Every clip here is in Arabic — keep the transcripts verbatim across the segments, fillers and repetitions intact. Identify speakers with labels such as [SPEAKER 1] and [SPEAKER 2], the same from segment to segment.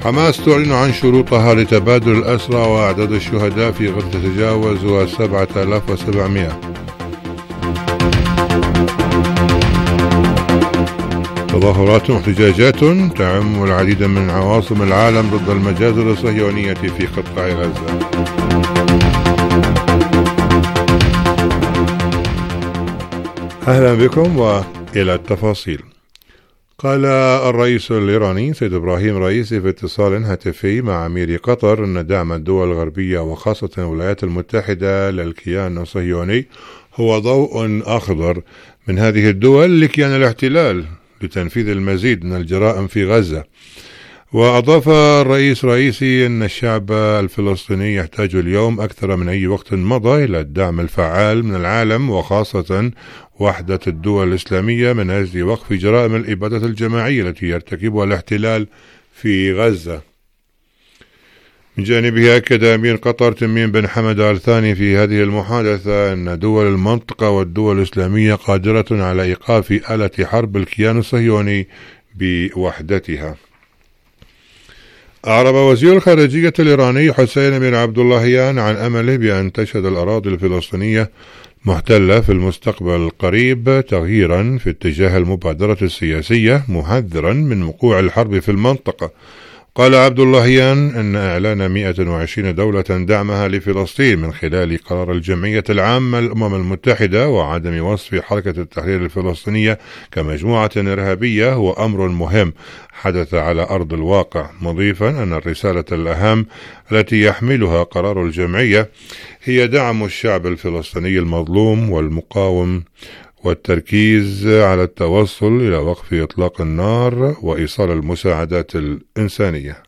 [SPEAKER 1] حماس تعلن عن شروطها لتبادل الأسرى وأعداد الشهداء في غزة تتجاوز سبعة آلاف وسبعمائة. تظاهرات واحتجاجات تعم العديد من عواصم العالم ضد المجازر الصهيونية في قطاع غزة. أهلا بكم وإلى التفاصيل. قال الرئيس الإيراني سيد إبراهيم رئيسي في اتصال هاتفي مع أمير قطر أن دعم الدول الغربية وخاصة الولايات المتحدة للكيان الصهيوني هو ضوء أخضر من هذه الدول لكيان الاحتلال لتنفيذ المزيد من الجرائم في غزة. وأضاف الرئيس رئيسي أن الشعب الفلسطيني يحتاج اليوم أكثر من أي وقت مضى إلى الدعم الفعال من العالم وخاصة وحدة الدول الإسلامية من أجل وقف جرائم الإبادة الجماعية التي يرتكبها الاحتلال في غزة. من جانبه أكد أمير قطر تميم بن حمد آل ثاني في هذه المحادثة أن دول المنطقة والدول الإسلامية قادرة على إيقاف آلة حرب الكيان الصهيوني بوحدتها. أعرب وزير الخارجية الإيراني حسين بن عبد اللهيان عن أمله بأن تشهد الأراضي الفلسطينية محتلة في المستقبل القريب تغييرا في اتجاه المبادرة السياسية، محذرا من وقوع الحرب في المنطقة. قال عبد اللهيان أن إعلان مئة وعشرين دولة دعمها لفلسطين من خلال قرار الجمعية العامة للأمم المتحدة وعدم وصف حركة التحرير الفلسطينية كمجموعة إرهابية هو أمر مهم حدث على أرض الواقع، مضيفا أن الرسالة الأهم التي يحملها قرار الجمعية هي دعم الشعب الفلسطيني المظلوم والمقاوم والتركيز على التوصل إلى وقف إطلاق النار وإيصال المساعدات الإنسانية.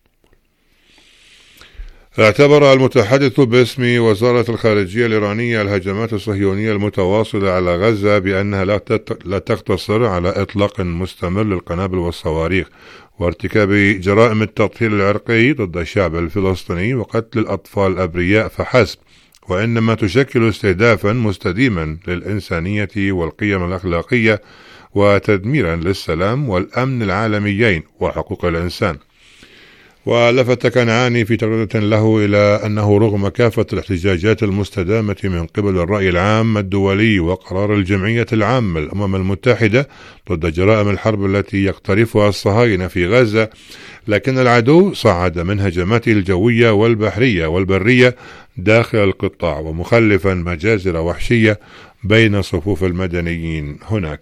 [SPEAKER 1] اعتبر المتحدث باسم وزارة الخارجية الإيرانية الهجمات الصهيونية المتواصلة على غزة بأنها لا تقتصر على إطلاق مستمر للقنابل والصواريخ وارتكاب جرائم التطهير العرقي ضد الشعب الفلسطيني وقتل الأطفال الأبرياء فحسب، وإنما تشكل استهدافا مستديما للإنسانية والقيم الأخلاقية وتدميرا للسلام والأمن العالميين وحقوق الإنسان. ولفت كنعاني في تغريدة له إلى أنه رغم كافة الاحتجاجات المستدامة من قبل الرأي العام الدولي وقرار الجمعية العامة للأمم المتحدة ضد جرائم الحرب التي يقترفها الصهاينة في غزة، لكن العدو صعد من هجماته الجوية والبحرية والبرية داخل القطاع ومخلفا مجازر وحشية بين صفوف المدنيين هناك.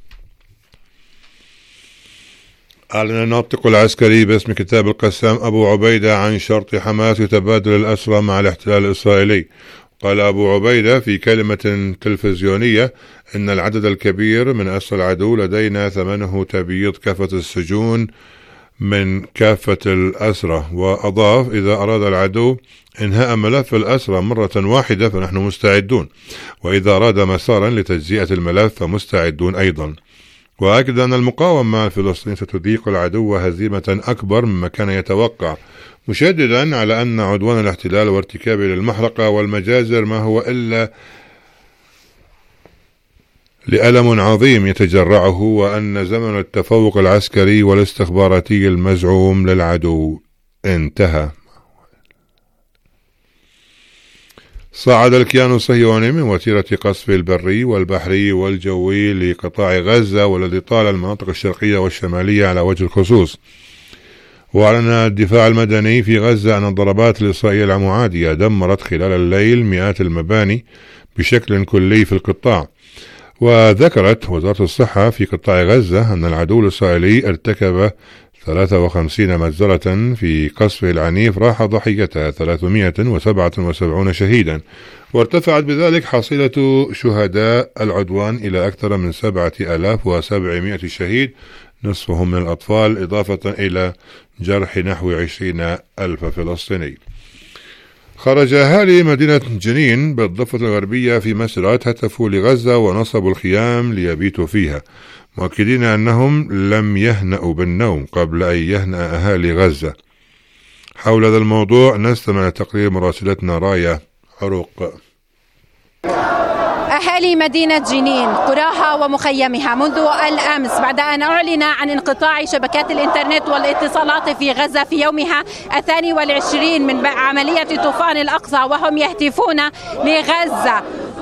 [SPEAKER 1] أعلن الناطق العسكري باسم كتاب القسام أبو عبيدة عن شرط حماس لتبادل الأسرى مع الاحتلال الإسرائيلي. قال أبو عبيدة في كلمة تلفزيونية إن العدد الكبير من أسرى العدو لدينا ثمنه تبييض كافة السجون من كافة الأسرى، وأضاف إذا أراد العدو إنهاء ملف الأسرى مرة واحدة فنحن مستعدون، وإذا أراد مسارا لتجزئة الملف فمستعدون أيضا. وأكد أن المقاومة الفلسطينية ستذيق العدو هزيمة أكبر مما كان يتوقع، مشددا على أن عدوان الاحتلال وارتكابه للمحرقة والمجازر ما هو إلا لألم عظيم يتجرعه، وأن زمن التفوق العسكري والاستخباراتي المزعوم للعدو انتهى. صعد الكيان الصهيوني من وتيرة قصف البري والبحري والجوي لقطاع غزة والذي طال المناطق الشرقية والشمالية على وجه الخصوص. وأعلن الدفاع المدني في غزة أن الضربات الإسرائيلية المعادية دمرت خلال الليل مئات المباني بشكل كلي في القطاع. وذكرت وزارة الصحة في قطاع غزة أن العدو الإسرائيلي ارتكب ثلاثة وخمسين مجزرة في قصفه العنيف راح ضحيتها ثلاثمئة وسبعة وسبعين شهيدا، وارتفعت بذلك حصيلة شهداء العدوان إلى أكثر من سبعة آلاف وسبعمائة شهيد نصفهم من الأطفال، إضافة إلى جرح نحو عشرين ألف فلسطيني. خرج أهالي مدينة جنين بالضفة الغربية في مسيرات هتفوا لغزة ونصبوا الخيام ليبيتوا فيها، مؤكدين أنهم لم يهنأوا بالنوم قبل أن يهنأ أهالي غزة. حول هذا الموضوع نستمع لتقرير مراسلتنا راية عروق.
[SPEAKER 2] أهالي مدينة جنين قراها ومخيمها منذ الأمس بعد أن أعلن عن انقطاع شبكات الإنترنت والاتصالات في غزة في يومها الثاني والعشرين من عملية طوفان الأقصى وهم يهتفون لغزة.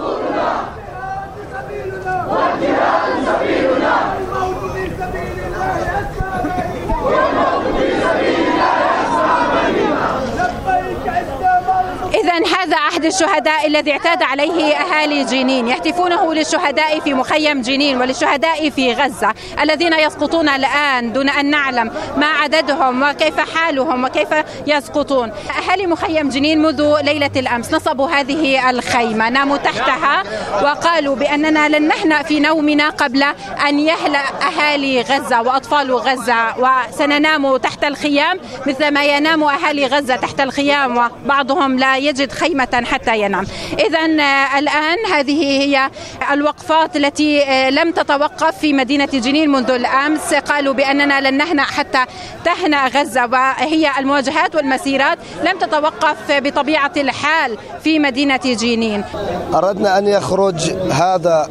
[SPEAKER 2] إذن هذا عهد الشهداء الذي اعتاد عليه أهالي جنين، يهتفونه للشهداء في مخيم جنين وللشهداء في غزة الذين يسقطون الآن دون أن نعلم ما عددهم وكيف حالهم وكيف يسقطون. أهالي مخيم جنين منذ ليلة الأمس نصبوا هذه الخيمة، ناموا تحتها وقالوا بأننا لن نهنأ في نومنا قبل أن يهلأ أهالي غزة وأطفال غزة، وسننام تحت الخيام مثل ما ينام أهالي غزة تحت الخيام وبعضهم لا يجد خيمة حتى ينام. إذن الآن هذه هي الوقفات التي لم تتوقف في مدينة جنين منذ الأمس. قالوا بأننا لن نهنأ حتى تهنأ غزة، وهي المواجهات والمسيرات لم تتوقف بطبيعة الحال في مدينة جنين.
[SPEAKER 3] أردنا أن يخرج هذا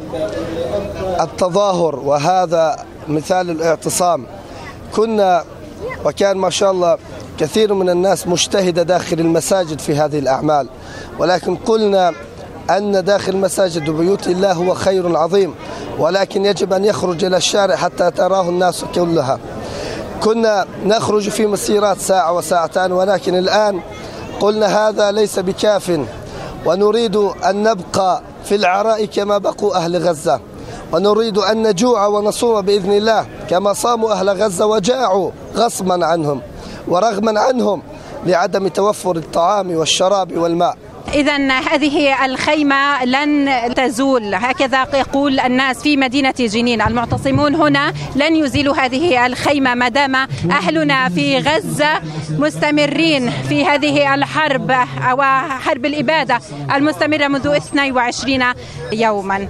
[SPEAKER 3] التظاهر وهذا مثال الاعتصام. كنا وكان ما شاء الله كثير من الناس مجتهدة داخل المساجد في هذه الأعمال، ولكن قلنا أن داخل المساجد وبيوت الله هو خير عظيم، ولكن يجب أن يخرج إلى الشارع حتى تراه الناس كلها. كنا نخرج في مسيرات ساعة وساعتان، ولكن الآن قلنا هذا ليس بكاف، ونريد أن نبقى في العراء كما بقوا أهل غزة، ونريد أن نجوع ونصوم بإذن الله كما صاموا أهل غزة وجاعوا غصبا عنهم ورغما عنهم لعدم توفر الطعام والشراب والماء.
[SPEAKER 2] إذن هذه الخيمة لن تزول، هكذا يقول الناس في مدينة جنين. المعتصمون هنا لن يزيلوا هذه الخيمة ما دام أهلنا في غزة مستمرين في هذه الحرب أو حرب الإبادة المستمرة منذ اثنين وعشرين يوما.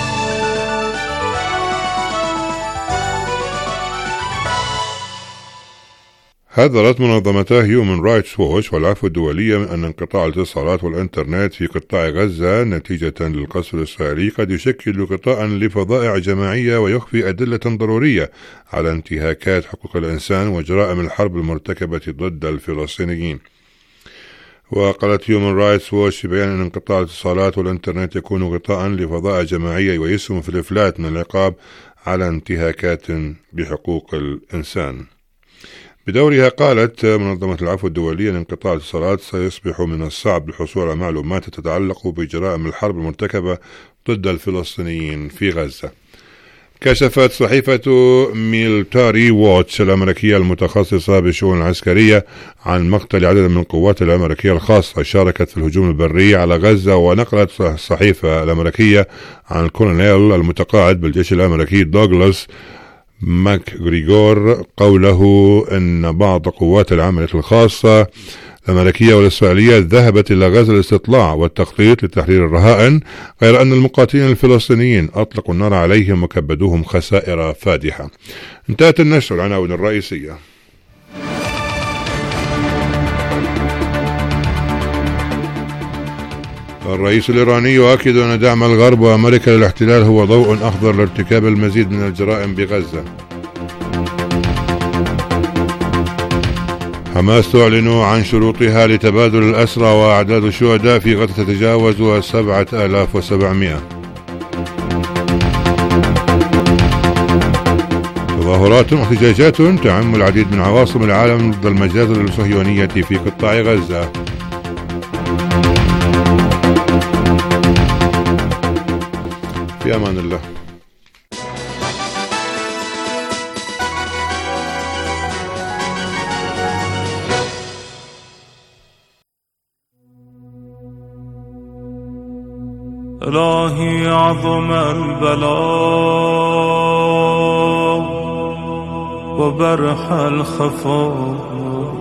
[SPEAKER 1] حذرت منظمتا هيومن رايتس ووتش والعفو الدولية من أن انقطاع الاتصالات والإنترنت في قطاع غزة نتيجة للقصف الإسرائيلي قد يشكل غطاء لفظائع جماعية ويخفي أدلة ضرورية على انتهاكات حقوق الإنسان وجرائم الحرب المرتكبة ضد الفلسطينيين. وقالت هيومن رايتس ووتش في بيان أن انقطاع الاتصالات والإنترنت يكون غطاء لفظائع جماعية ويسهم في الإفلات من العقاب على انتهاكات بحقوق الإنسان. بدورها قالت منظمة العفو الدولية أن انقطاع الاتصالات سيصبح من الصعب الحصول على معلومات تتعلق بجرائم الحرب المرتكبة ضد الفلسطينيين في غزة. كشفت صحيفة ميلتاري ووتش الأمريكية المتخصصة بالشؤون العسكرية عن مقتل عدد من القوات الأمريكية الخاصة شاركت في الهجوم البري على غزة. ونقلت الصحيفة الأمريكية عن الكولونيل المتقاعد بالجيش الأمريكي دوغلاس ماكغريغور قوله أن بعض قوات العملية الخاصة الأمريكية والإسرائيلية ذهبت إلى غزة للاستطلاع والتخطيط لتحرير الرهائن، غير أن المقاتلين الفلسطينيين أطلقوا النار عليهم وكبدوهم خسائر فادحة. انتهت النشر. العناوين الرئيسية. الرئيس الإيراني يؤكد أن دعم الغرب وأمريكا للاحتلال هو ضوء أخضر لارتكاب المزيد من الجرائم بغزة. حماس تعلن عن شروطها لتبادل الأسرى وأعداد الشهداء في غزة تتجاوز سبعة آلاف وسبعمائة. تظاهرات واحتجاجات تعم العديد من عواصم العالم ضد المجازر الصهيونية في قطاع غزة. في أمان الله.
[SPEAKER 4] إلهي عظم البلاء وبرح الخفاء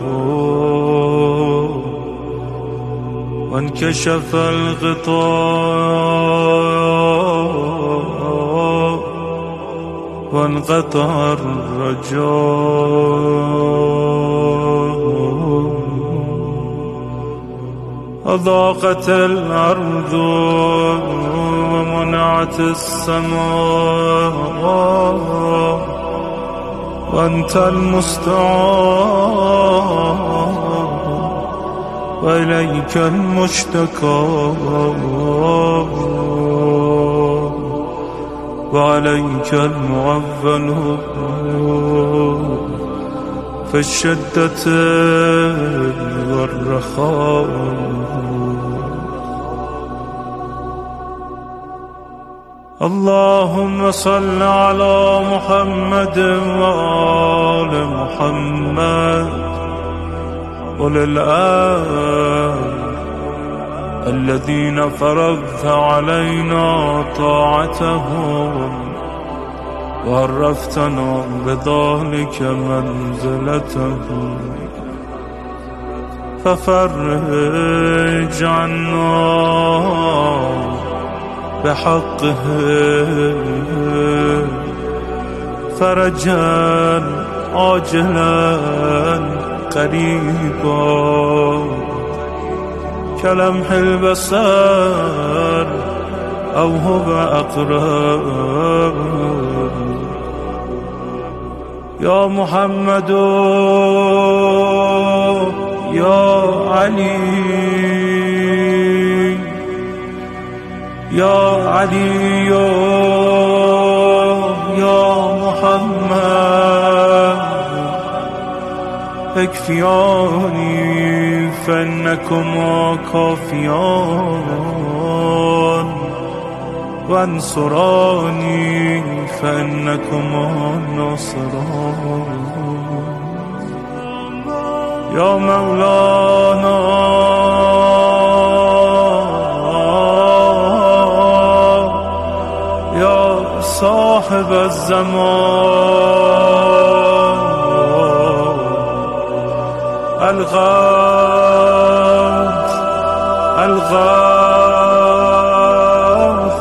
[SPEAKER 4] وانكشف الغطاء وانقطع الرجاء أضاقت الأرض ومنع رفعت السماء وأنت المستعان وإليك المشتكى وعليك المعول في الشدة والرخاء. اللهم صل على محمد وآل محمد وللآل الذين فرضت علينا طاعتهم وعرفتنا بذلك منزلتهم ففرج عنا بحقه فرجا عاجلا قريبا كلمح البصر أو هو أقرب. يا محمد يا علي يا علي يا محمد اكفياني فإنكما كافيان وانصراني فإنكما ناصران. يا مولانا يا صاحب الزمان الغوث الغوث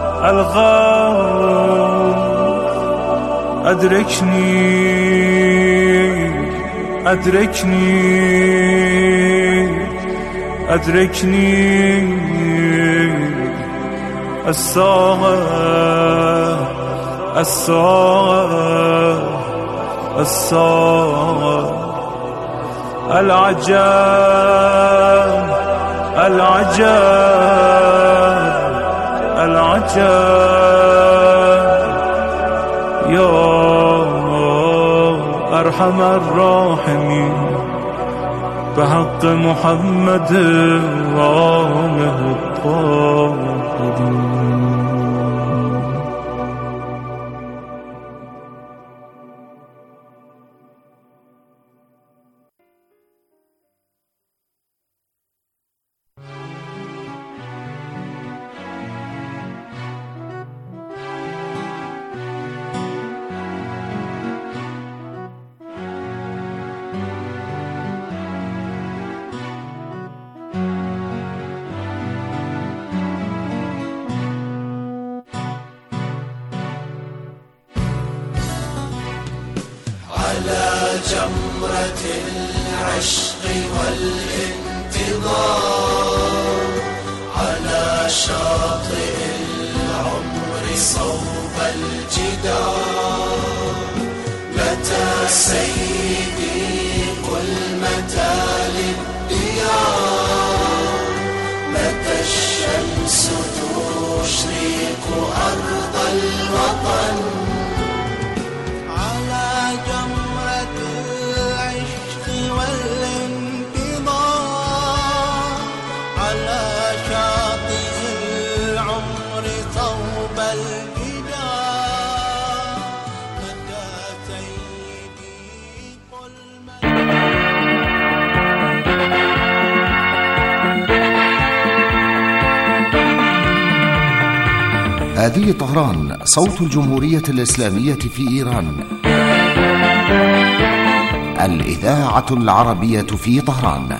[SPEAKER 4] الغوث أدركني أدركني أدركني الساعة الساعة الساعة العجاب العجاب العجاب. يا أرحم الراحمين بحق محمد وآله الطاهرين.
[SPEAKER 5] على جمرة العشق والانتظار على شاطئ العمر صوب الجدار. متى سيدي قل متى للديار متى الشمس تشرق أرض الوطن.
[SPEAKER 6] هذه طهران صوت الجمهورية الإسلامية في إيران، الإذاعة العربية في طهران.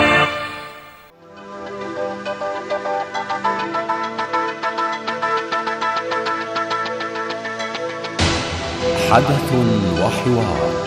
[SPEAKER 6] حدث وحوار.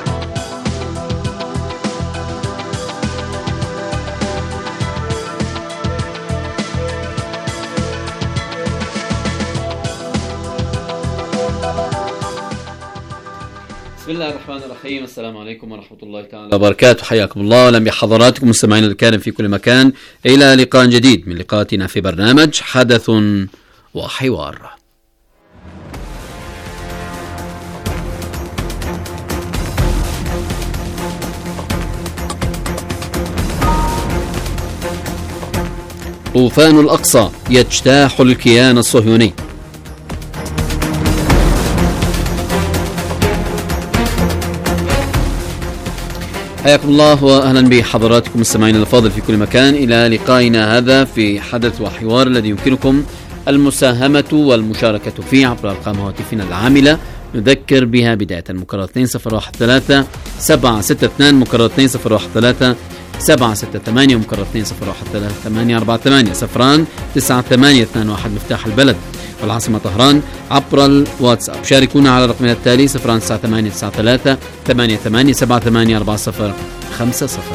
[SPEAKER 7] الله الرحمن الرحيم. السلام عليكم ورحمة الله تعالى وبركاته. حياكم الله وأهلا بحضراتكم مستمعينا الكرام في كل مكان إلى لقاء جديد من لقاءاتنا في برنامج حدث وحوار. طوفان الأقصى يجتاح الكيان الصهيوني. حياكم الله وأهلا بحضراتكم مستمعينا الفاضل في كل مكان إلى لقائنا هذا في حدث وحوار الذي يمكنكم المساهمة والمشاركة فيه عبر أرقام هواتفنا العاملة. نذكر بها بداية مكرر اثنين صفر واحد ثلاثة سبعة ستة اثنين مكرر اثنين صفر واحد ثلاثة سبعة ستة ثمانية مكرر اثنين صفر واحد ثلاثة ثمانية أربعة ثمانية صفران تسعة ثمانية اثنان واحد مفتاح البلد والعاصمة طهران عبر الواتساب. شاركونا على رقمنا التالي صفران تسعة ثمانية تسعة ثلاثة ثمانية ثمانية سبعة ثمانية أربعة صفر خمسة صفر.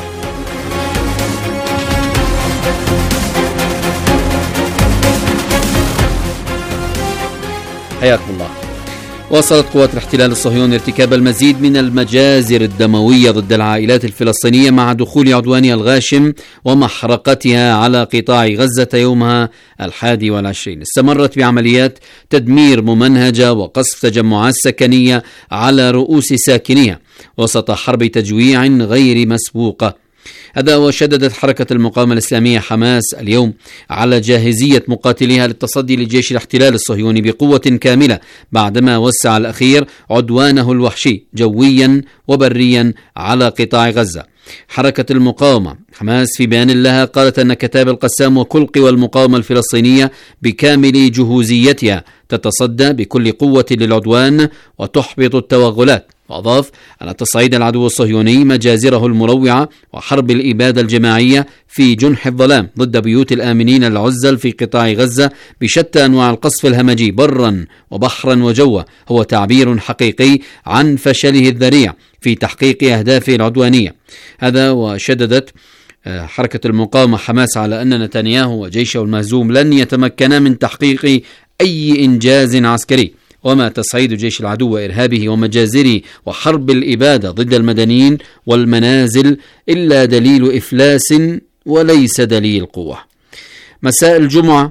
[SPEAKER 7] حياكم الله. واصلت قوات الاحتلال الصهيوني ارتكاب المزيد من المجازر الدموية ضد العائلات الفلسطينية مع دخول عدوانها الغاشم ومحرقتها على قطاع غزة يومها الحادي والعشرين. استمرت بعمليات تدمير ممنهجة وقصف تجمعات سكنية على رؤوس ساكنيها وسط حرب تجويع غير مسبوقة. هذا وشددت حركة المقاومة الإسلامية حماس اليوم على جاهزية مقاتليها للتصدي لجيش الاحتلال الصهيوني بقوة كاملة بعدما وسع الأخير عدوانه الوحشي جويا وبريا على قطاع غزة. حركة المقاومة حماس في بيان لها قالت أن كتائب القسام وكل قوى المقاومة الفلسطينية بكامل جهوزيتها تتصدى بكل قوة للعدوان وتحبط التوغلات. وأضاف أن تصعيد العدو الصهيوني مجازره المروعة وحرب الإبادة الجماعية في جنح الظلام ضد بيوت الآمنين العزل في قطاع غزة بشتى أنواع القصف الهمجي برا وبحرا وجوا هو تعبير حقيقي عن فشله الذريع في تحقيق أهدافه العدوانية. هذا وشددت حركة المقاومة حماس على أن نتنياهو وجيشه المهزوم لن يتمكنا من تحقيق أي إنجاز عسكري، وما تصعيد جيش العدو وإرهابه ومجازره وحرب الإبادة ضد المدنيين والمنازل إلا دليل إفلاس وليس دليل قوة. مساء الجمعة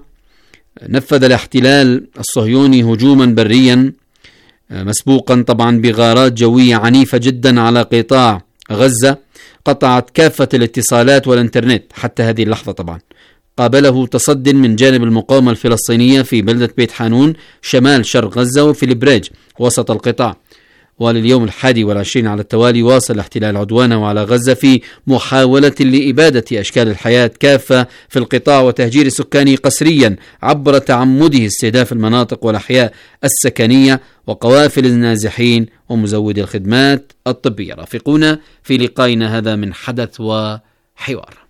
[SPEAKER 7] نفذ الاحتلال الصهيوني هجوما بريا مسبوقا طبعا بغارات جوية عنيفة جدا على قطاع غزة قطعت كافة الاتصالات والإنترنت حتى هذه اللحظة. طبعا قابله تصد من جانب المقاومة الفلسطينية في بلدة بيت حانون شمال شرق غزة وفي البريج وسط القطاع. ولليوم الحادي والعشرين على التوالي واصل الاحتلال عدوانه على غزة في محاولة لإبادة أشكال الحياة كافة في القطاع وتهجير سكانه قسريا عبر تعمده استهداف المناطق والأحياء السكنية وقوافل النازحين ومزودي الخدمات الطبية. رافقونا في لقائنا هذا من حدث وحوار.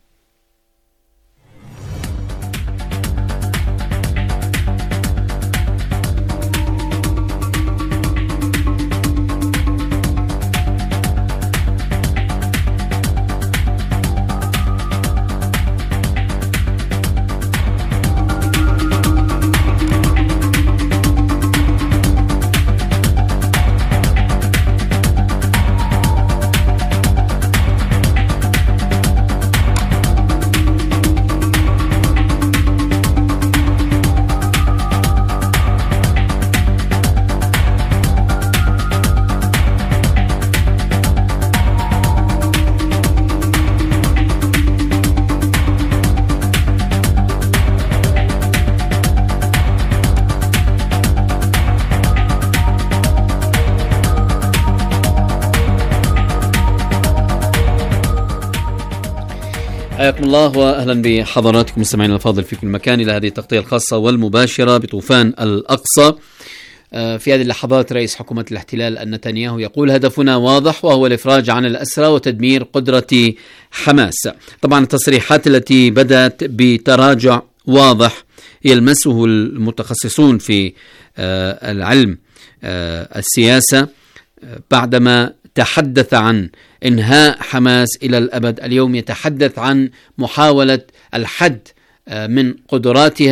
[SPEAKER 7] حياكم الله واهلا بحضراتكم مستمعينا الفاضل في كل مكان الى هذه التغطيه الخاصه والمباشره بطوفان الاقصى. في هذه اللحظات رئيس حكومه الاحتلال نتنياهو يقول هدفنا واضح وهو الافراج عن الاسرى وتدمير قدره حماس. طبعا التصريحات التي بدات بتراجع واضح يلمسه المتخصصون في العلم السياسه بعدما تحدث عن إنهاء حماس إلى الأبد، اليوم يتحدث عن محاولة الحد من قدراتها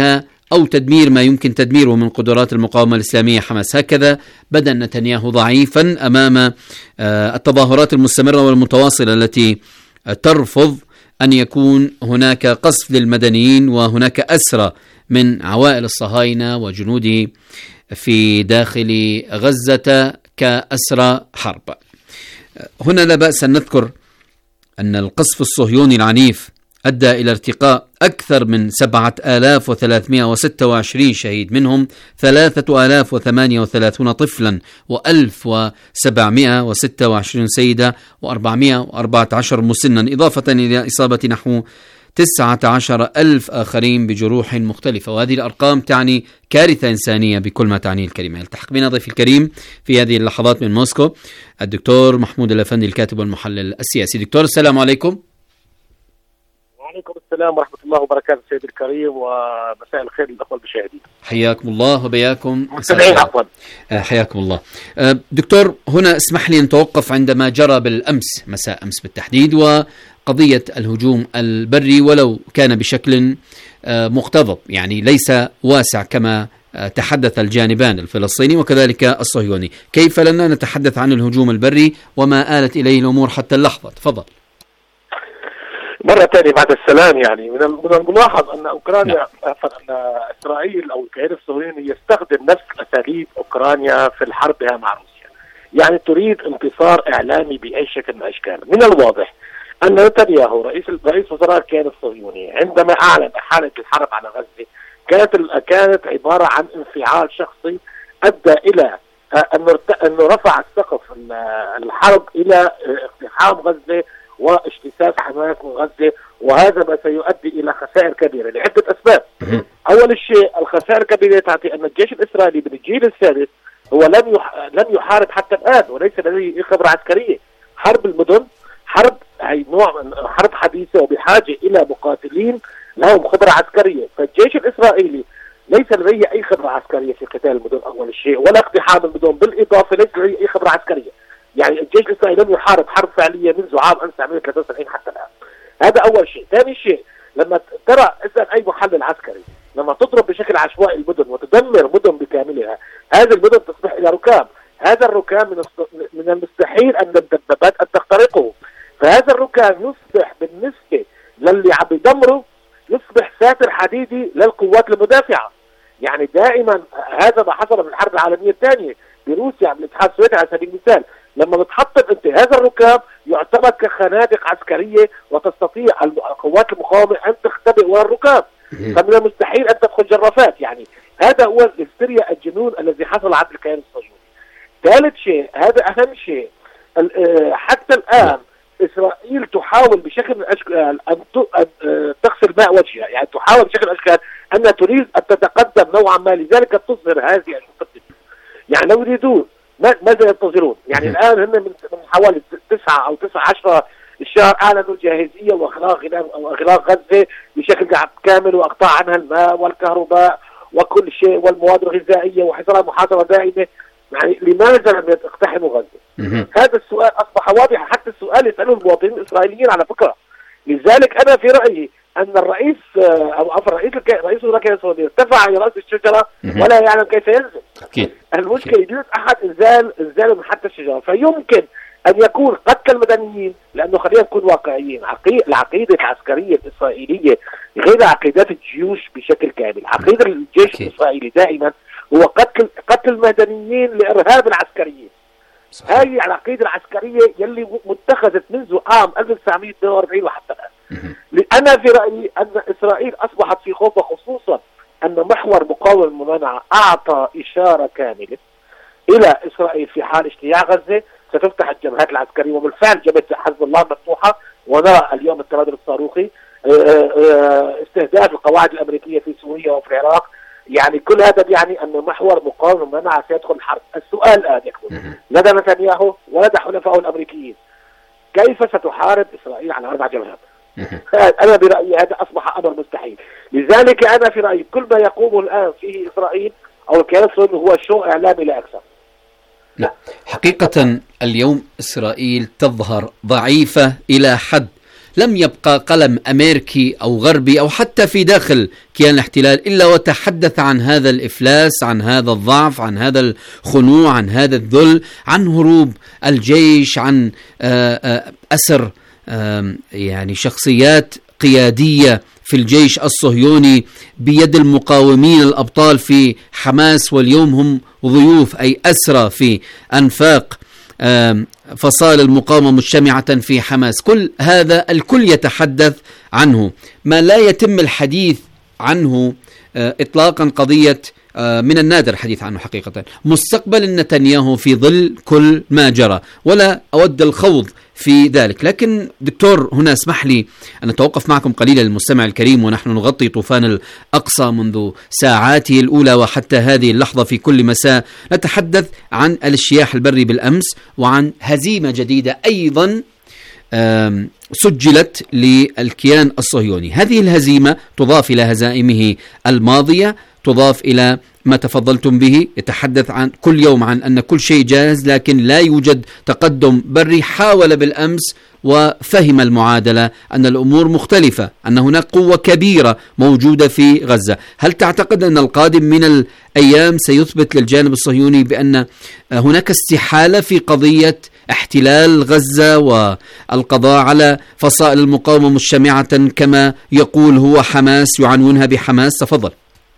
[SPEAKER 7] أو تدمير ما يمكن تدميره من قدرات المقاومة الإسلامية حماس. هكذا بدأ نتنياهو ضعيفا أمام التظاهرات المستمرة والمتواصلة التي ترفض أن يكون هناك قصف للمدنيين وهناك أسرى من عوائل الصهاينة وجنوده في داخل غزة كأسرى حرب. هنا لا بأس أن نذكر أن القصف الصهيوني العنيف أدى إلى ارتقاء أكثر من سبعة آلاف وثلاثمائة وستة وعشرين شهيد، منهم ثلاثة آلاف وثمانية وثلاثين طفلا وألف وسبعمائة وستة وعشرين سيدة وأربعمائة وأربعة عشر مسنا، إضافة إلى إصابة نحو تسعة عشر ألف آخرين بجروح مختلفة. وهذه الأرقام تعني كارثة إنسانية بكل ما تعنيه الكلمة. يلتحق بنا ضيف الكريم في هذه اللحظات من موسكو الدكتور محمود الأفندي الكاتب والمحلل السياسي. دكتور السلام عليكم.
[SPEAKER 8] وعليكم السلام ورحمة الله وبركاته سيد الكريم، ومساء الخير للأخوة المشاهدين.
[SPEAKER 7] حياكم الله وبياكم.
[SPEAKER 8] عفوا.
[SPEAKER 7] حياكم الله. دكتور، هنا اسمح لي أن نتوقف عندما جرى بالأمس مساء أمس بالتحديد وقضية الهجوم البري، ولو كان بشكل مقتضب، يعني ليس واسع كما تحدث الجانبان الفلسطيني وكذلك الصهيوني. كيف لنا نتحدث عن الهجوم البري وما آلت إليه الأمور حتى اللحظة؟ تفضل.
[SPEAKER 8] مرة ثانية بعد السلام، يعني من الملاحظ أن أوكرانيا أن إسرائيل أو الكيان الصهيوني يستخدم نفس أساليب أوكرانيا في حربها مع روسيا، يعني تريد انتصار إعلامي بأي شكل من الأشكال. من الواضح أن نتنياهو رئيس رئيس وزراء الكيان الصهيوني عندما أعلن حالة الحرب على غزة كانت كانت عبارة عن انفعال شخصي أدى إلى أنه رفع السقف الحرب إلى اقتحام غزة واجتثاث حماس من غزة، وهذا ما سيؤدي إلى خسائر كبيرة لعدة أسباب. أول شيء الخسائر الكبيرة تعطي أن الجيش الإسرائيلي من الجيل الثالث هو لم يح... لم يحارب حتى الآن وليس لديه خبرة عسكرية. حرب المدن حرب هي نوع من حرب حديثة وبحاجة إلى مقاتلين لهم خبرة عسكرية، فالجيش الإسرائيلي ليس لديه أي خبرة عسكرية في قتال المدن أول شيء، ولا اقتحام المدن، بالإضافة ليس لديه أي خبرة عسكرية. يعني الجيش الإسرائيلي لم يحارب حرب فعلية منذ عام ألف وتسعمائة وثلاثة وسبعين حتى الآن. هذا أول شيء. ثاني شيء، لما ترى اسأل أي محلل عسكري، لما تضرب بشكل عشوائي المدن وتدمر مدن بكاملها، هذه المدن تصبح إلى ركام. هذا الركام من من المستحيل أن الدبابات أن تخترقه، فهذا الركام يصبح بالنسبة للي عم يدمره يصبح ساتر حديدي للقوات المدافعة. يعني دائما هذا ما حصل في الحرب العالمية الثانية بروسيا بالاتحاد السوفيتي على سبيل المثال، لما بتحطم انت هذا الركاب يعتبر كخنادق عسكرية وتستطيع القوات المقاومة ان تختبئ وراء الركاب، فمن المستحيل ان تدخل جرافات. يعني هذا هو الهستيريا الجنون الذي حصل عند الكيان الصهيوني. ثالث شيء، هذا اهم شيء، حتى الان اسرائيل تحاول بشكل من الاشكال ان تغسل ماء وجهها، يعني تحاول بشكل من الاشكال انها تريد ان تتقدم نوعا ما، لذلك تظهر هذه المقدمة. يعني لو يريدون ماذا ينتظرون؟ يعني الآن هم من حوالي تسعة أو تسعة عشرة الشهر أعلنوا الجاهزية وإغلاق إغلاق غزة بشكل كامل وإقطاع عنها الماء والكهرباء وكل شيء والمواد الغذائية وحصار محاصرة دائمة. يعني لماذا لم يقتحموا غزة؟ هذا السؤال أصبح واضح، حتى السؤال يسألوه المواطنين الإسرائيليين على فكرة. لذلك أنا في رأيي أن الرئيس أو عفوا رئيس رئيس الوزراء السعودي ارتفع إلى رأس الشجرة ولا يعلم كيف ينزل. أكيد. المشكلة يريد أحد إنزال إنزال من حتى الشجرة، فيمكن أن يكون قتل المدنيين، لأنه خلينا نكون واقعيين، عقيدة العقيدة العسكرية الإسرائيلية غير عقيدات الجيوش بشكل كامل. عقيدة الجيش صحيح. الإسرائيلي دائما هو قتل قتل المدنيين لإرهاب العسكريين. هذه العقيدة العسكرية يلي متخذت منذ عام ألف وتسعمائة واثنين وأربعين وحتى الآن. أنا في رأيي أن إسرائيل أصبحت في خوف، خصوصا أن محور مقاومة الممانعة أعطى إشارة كاملة إلى إسرائيل في حال اجتياح غزة ستفتح الجبهات العسكرية، وبالفعل جبهة حزب الله مفتوحة، ونرى اليوم التبادل الصاروخي، استهداف القواعد الأمريكية في سوريا وفي العراق. يعني كل هذا يعني أن محور مقاومة الممانعة سيدخل الحرب. السؤال الآن يكون لدى نتنياهو ولدى حلفائه الأمريكيين، كيف ستحارب إسرائيل على أربع جبهات؟ أنا برأيي هذا أصبح أمر مستحيل. لذلك أنا في رأيي كل ما يقوم الآن فيه إسرائيل أو الكيان الصهيوني هو شو إعلامي لا أكثر.
[SPEAKER 7] لا، حقيقة اليوم إسرائيل تظهر ضعيفة إلى حد لم يبقى قلم أمريكي أو غربي أو حتى في داخل كيان الاحتلال إلا وتحدث عن هذا الإفلاس، عن هذا الضعف، عن هذا الخنوع، عن هذا الذل، عن هروب الجيش، عن أسر يعني شخصيات قيادية في الجيش الصهيوني بيد المقاومين الأبطال في حماس، واليوم هم ضيوف أي أسرى في أنفاق فصائل المقاومة مجتمعة في حماس. كل هذا الكل يتحدث عنه. ما لا يتم الحديث عنه إطلاقا قضية، من النادر الحديث عنه حقيقة، مستقبل نتنياهو في ظل كل ما جرى، ولا أود الخوض في ذلك. لكن دكتور، هنا اسمح لي أن أتوقف معكم قليلا للمستمع الكريم، ونحن نغطي طوفان الأقصى منذ ساعاته الأولى وحتى هذه اللحظة في كل مساء. نتحدث عن الاجتياح البري بالأمس وعن هزيمة جديدة أيضا سجلت للكيان الصهيوني. هذه الهزيمة تضاف إلى هزائمه الماضية، تضاف إلى ما تفضلتم به، يتحدث عن كل يوم عن أن كل شيء جاهز لكن لا يوجد تقدم بري. حاول بالأمس وفهم المعادلة أن الأمور مختلفة، أن هناك قوة كبيرة موجودة في غزة. هل تعتقد أن القادم من الأيام سيثبت للجانب الصهيوني بأن هناك استحالة في قضية احتلال غزة والقضاء على فصائل المقاومة مجتمعة كما يقول هو حماس، يعنونها بحماس؟ تفضل.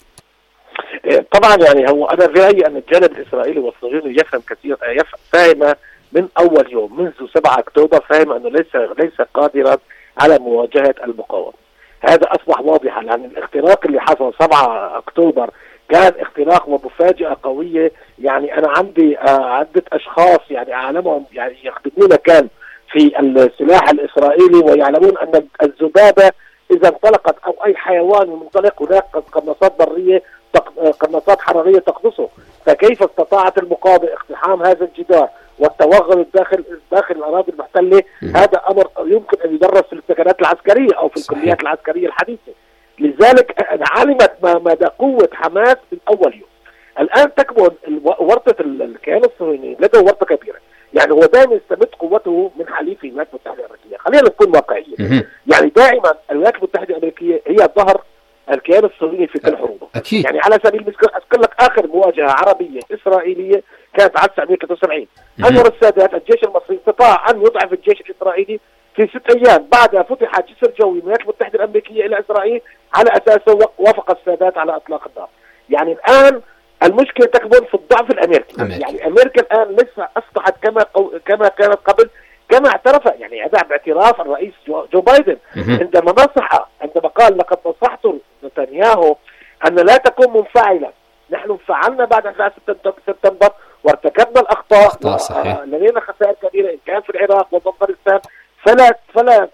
[SPEAKER 8] طبعا يعني هو انا في رايي ان الجانب الاسرائيلي والصهيوني يفهم كثير، يفهم فاهم من اول يوم منذ سبعة أكتوبر، فاهم انه ليس ليس قادرا على مواجهه المقاومه. هذا اصبح واضحا، لان الاختراق اللي حصل سبعة أكتوبر كان اختراق ومفاجاه قويه. يعني انا عندي عده اشخاص يعني اعلمهم يعني يخدمون كان في السلاح الاسرائيلي، ويعلمون ان الذبابه اذا انطلقت او اي حيوان منطلق هناك قناصات بريه قناصات حراريه تقصفه. فكيف استطاعت المقاومه اقتحام هذا الجدار والتوغل داخل داخل الاراضي المحتله؟ هذا امر يمكن ان يدرس في السكنات العسكريه او في
[SPEAKER 7] صحيح.
[SPEAKER 8] الكليات العسكريه الحديثه. لذلك علمت مدى قوه حماس من اول يوم. الان تكمن ورطه الكيان الصهيوني لديه ورطه كبيره، يعني هو دائما يستمد قوته من حليفه الولايات المتحده الامريكيه. خلينا نكون واقعيين، يعني دائما الولايات المتحده الامريكيه هي ظهر الكيان الصهيوني في كل حروبه. يعني على سبيل المثال اذكر لك اخر مواجهه عربيه اسرائيليه كانت عام تسعمائة وثلاثة وسبعين. انور السادات الجيش المصري استطاع ان يضعف الجيش الاسرائيلي في ست ايام، بعدها فتح جسر جوي من الولايات المتحده الامريكيه الى اسرائيل، على اساسه وافق السادات على اطلاق النار. يعني الان المشكله تكمن في الضعف الامريكي. أمريكي. يعني امريكا الان لسه اصبحت كما كما كانت قبل، كما اعترف يعني هذا باعتراف الرئيس جو, جو بايدن عندما نصح، عندما قال لقد نصحت نتنياهو ان لا تكون منفعلا. نحن انفعلنا بعد أحداث سبتمبر وارتكبنا الاخطاء، لدينا خسائر كبيره ان كان في العراق وافغانستان، فلا فلا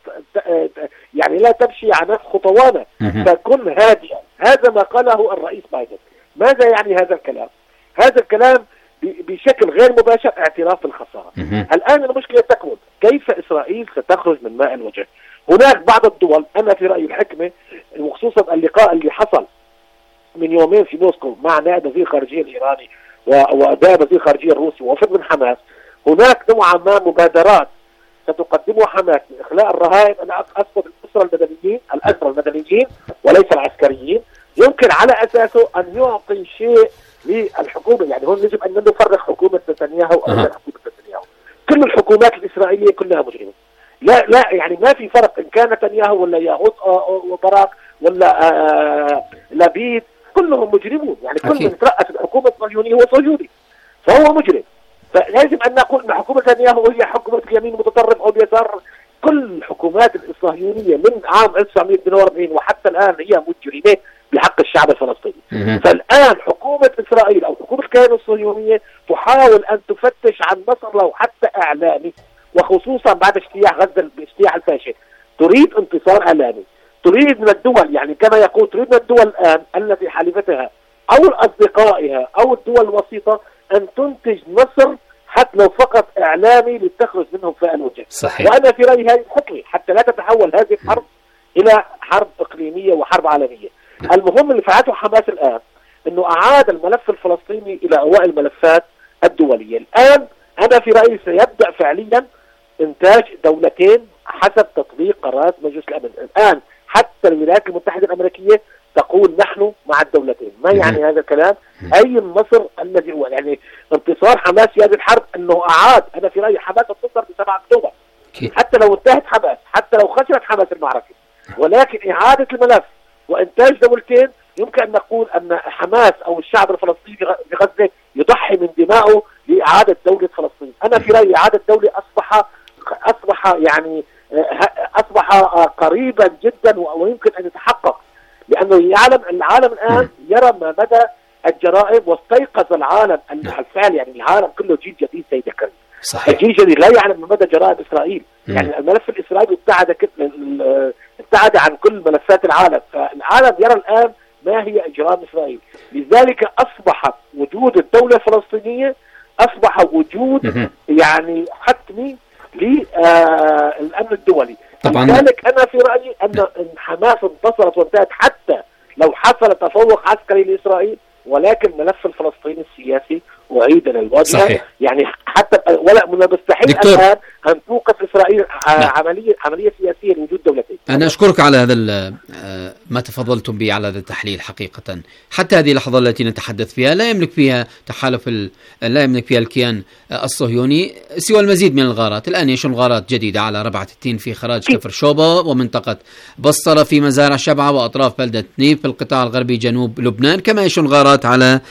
[SPEAKER 8] يعني لا تمشي عناف خطوانا، فكن هادئا. هذا ما قاله الرئيس بايدن. ماذا يعني هذا الكلام؟ هذا الكلام بشكل غير مباشر اعتراف بالخسارة. الآن المشكلة تكمن كيف إسرائيل ستخرج من ماء الوجه. هناك بعض الدول، أنا في رأيي الحكمة، وخصوصا اللقاء اللي حصل من يومين في موسكو مع نائب وزير الخارجية الإيراني ونائب وزير الخارجية الروسي ووفد من حماس، هناك نوعا ما مبادرات ستقدمها حماس لإخلاء الرهائن. أنا أقصد الأسرى المدنيين، الأسرى المدنيين وليس العسكريين، يمكن على أساسه أن يعطي شيء للحكومة. يعني هون يجب أن نفرق حكومة نتنياهو أو غير حكومة نتنياهو. كل الحكومات الإسرائيلية كلها مجرمة. لا لا يعني ما في فرق إن كان نتنياهو ولا ياهوت وبراك ولا آه لبيد، كلهم مجرمون. يعني كل من ترأس الحكومة الصهيونية هو صهيوني، فهو مجرم. فلازم أن نقول أن حكومة نتنياهو هي حكومة اليمين متطرف أو اليسار. كل الحكومات الصهيونية من عام ألف وتسعمائة واثنين وأربعين وحتى الآن هي مجرمة بحق الشعب الفلسطيني. فالآن حكومة إسرائيل أو حكومة الكيان الصهيونية تحاول أن تفتش عن مصر لو حتى إعلامي، وخصوصا بعد اجتياح غزة باجتياح الفاشل. تريد انتصار إعلامي، تريد من الدول يعني كما يقول تريد من الدول الآن التي حلفتها أو أصدقائها أو الدول الوسيطة أن تنتج نصر حتى لو فقط إعلامي لتخرج منهم في الوجه.
[SPEAKER 7] صحيح.
[SPEAKER 8] وأنا في رأيي هذه خطوة حتى لا تتحول هذه الحرب إلى حرب إقليمية وحرب عالمية. المهم اللي فعلته حماس الآن أنه أعاد الملف الفلسطيني إلى أوائل الملفات الدولية. الآن أنا في رأيي سيبدأ فعليا إنتاج دولتين حسب تطبيق قرارات مجلس الأمن. الآن حتى الولايات المتحدة الأمريكية تقول نحن مع الدولتين. ما يعني هذا الكلام؟ أي النصر الذي هو يعني انتصار حماس في هذه الحرب أنه أعاد، أنا في رأيي حماس انتصر ب سبعة أكتوبر حتى لو انتهت حماس، حتى لو خسرت حماس المعركة، ولكن إعادة الملف وإنتاج دولتين يمكن أن نقول أن حماس أو الشعب الفلسطيني في غزة يضحي من دمائه لإعادة دولة فلسطين. أنا في رأيي إعادة دولة أصبح أصبح يعني أصبح قريبا جدا ويمكن أن يتحقق، لأنه يعلم العالم الآن يرى ما مدى الجرائم، واستيقظ العالم الفعل. يعني العالم كله جيل جديد سيدي كريم، الجيل الجديد لا يعلم ما مدى جرائم إسرائيل. م. يعني الملف الإسرائيلي ابتعد ابتعد عن كل ملفات العالم، فالعالم يرى الآن ما هي إجرام إسرائيل. لذلك أصبح وجود الدولة الفلسطينية أصبح وجود يعني حتمي للأمن الدولي. لذلك أنا في رأيي أن حماس انتصرت وانتهت حتى لو حصل تفوق عسكري لإسرائيل، ولكن ملف الفلسطيني السياسي أعيد للواجهة. يعني حتى ولا من المستحيل الآن أن توقف إسرائيل عملية عملية سياسية لوجود دولتين.
[SPEAKER 7] أنا أشكرك على هذا ما تفضلتم به، على هذا التحليل. حقيقة حتى هذه اللحظة التي نتحدث فيها لا يملك فيها تحالف ال... لا يملك فيها الكيان الصهيوني سوى المزيد من الغارات. الآن يشن غارات جديدة على ربعة التين في خراج كفر شوبة ومنطقة بصرة في مزارع شبعة وأطراف بلدة نيف في القطاع الغربي جنوب لبنان، كما يشن غارات على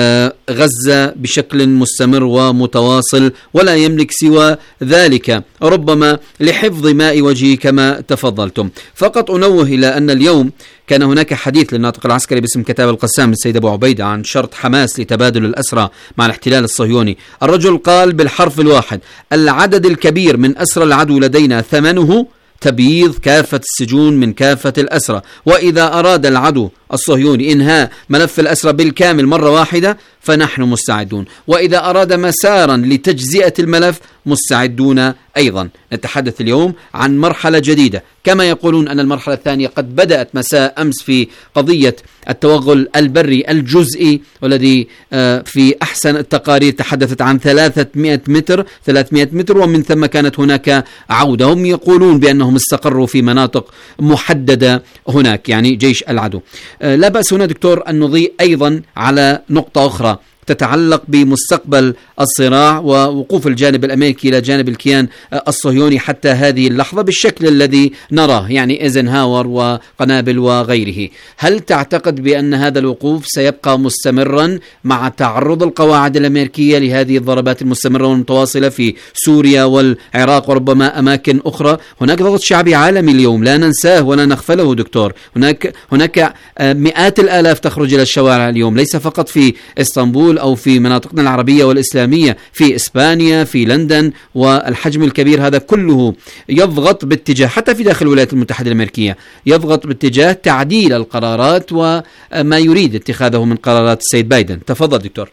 [SPEAKER 7] غزة بشكل مستمر ومتواصل، ولا يملك سوى ذلك ربما لحفظ ماء وجهه كما تفضلتم. فقط أنوه إلى أن اليوم كان هناك حديث للناطق العسكري باسم كتاب القسام السيد أبو عبيدة عن شرط حماس لتبادل الأسرى مع الاحتلال الصهيوني. الرجل قال بالحرف الواحد: العدد الكبير من أسرى العدو لدينا ثمنه تبييض كافة السجون من كافة الأسرى، وإذا أراد العدو الصهيوني إنهاء ملف الأسرى بالكامل مرة واحدة فنحن مستعدون، وإذا أراد مسارا لتجزئة الملف مستعدون أيضا. نتحدث اليوم عن مرحلة جديدة، كما يقولون أن المرحلة الثانية قد بدأت مساء أمس في قضية التوغل البري الجزئي، والذي في أحسن التقارير تحدثت عن ثلاثمائة متر ثلاثمائة متر، ومن ثم كانت هناك عودة. هم يقولون بأنهم استقروا في مناطق محددة هناك، يعني جيش العدو. لا بأس هنا دكتور أن نضيء أيضا على نقطة أخرى تتعلق بمستقبل الصراع ووقوف الجانب الأمريكي إلى جانب الكيان الصهيوني حتى هذه اللحظة بالشكل الذي نراه، يعني إيزنهاور وقنابل وغيره. هل تعتقد بأن هذا الوقوف سيبقى مستمرا مع تعرض القواعد الأمريكية لهذه الضربات المستمرة والمتواصلة في سوريا والعراق وربما أماكن أخرى؟ هناك ضغط شعبي عالمي اليوم لا ننساه ولا نغفله دكتور. هناك هناك مئات الآلاف تخرج إلى الشوارع اليوم، ليس فقط في إسطنبول أو في مناطقنا العربية والإسلامية، في إسبانيا، في لندن، والحجم الكبير هذا كله يضغط باتجاه، حتى في داخل الولايات المتحدة الأمريكية، يضغط باتجاه تعديل القرارات وما يريد اتخاذه من قرارات السيد بايدن. تفضل دكتور.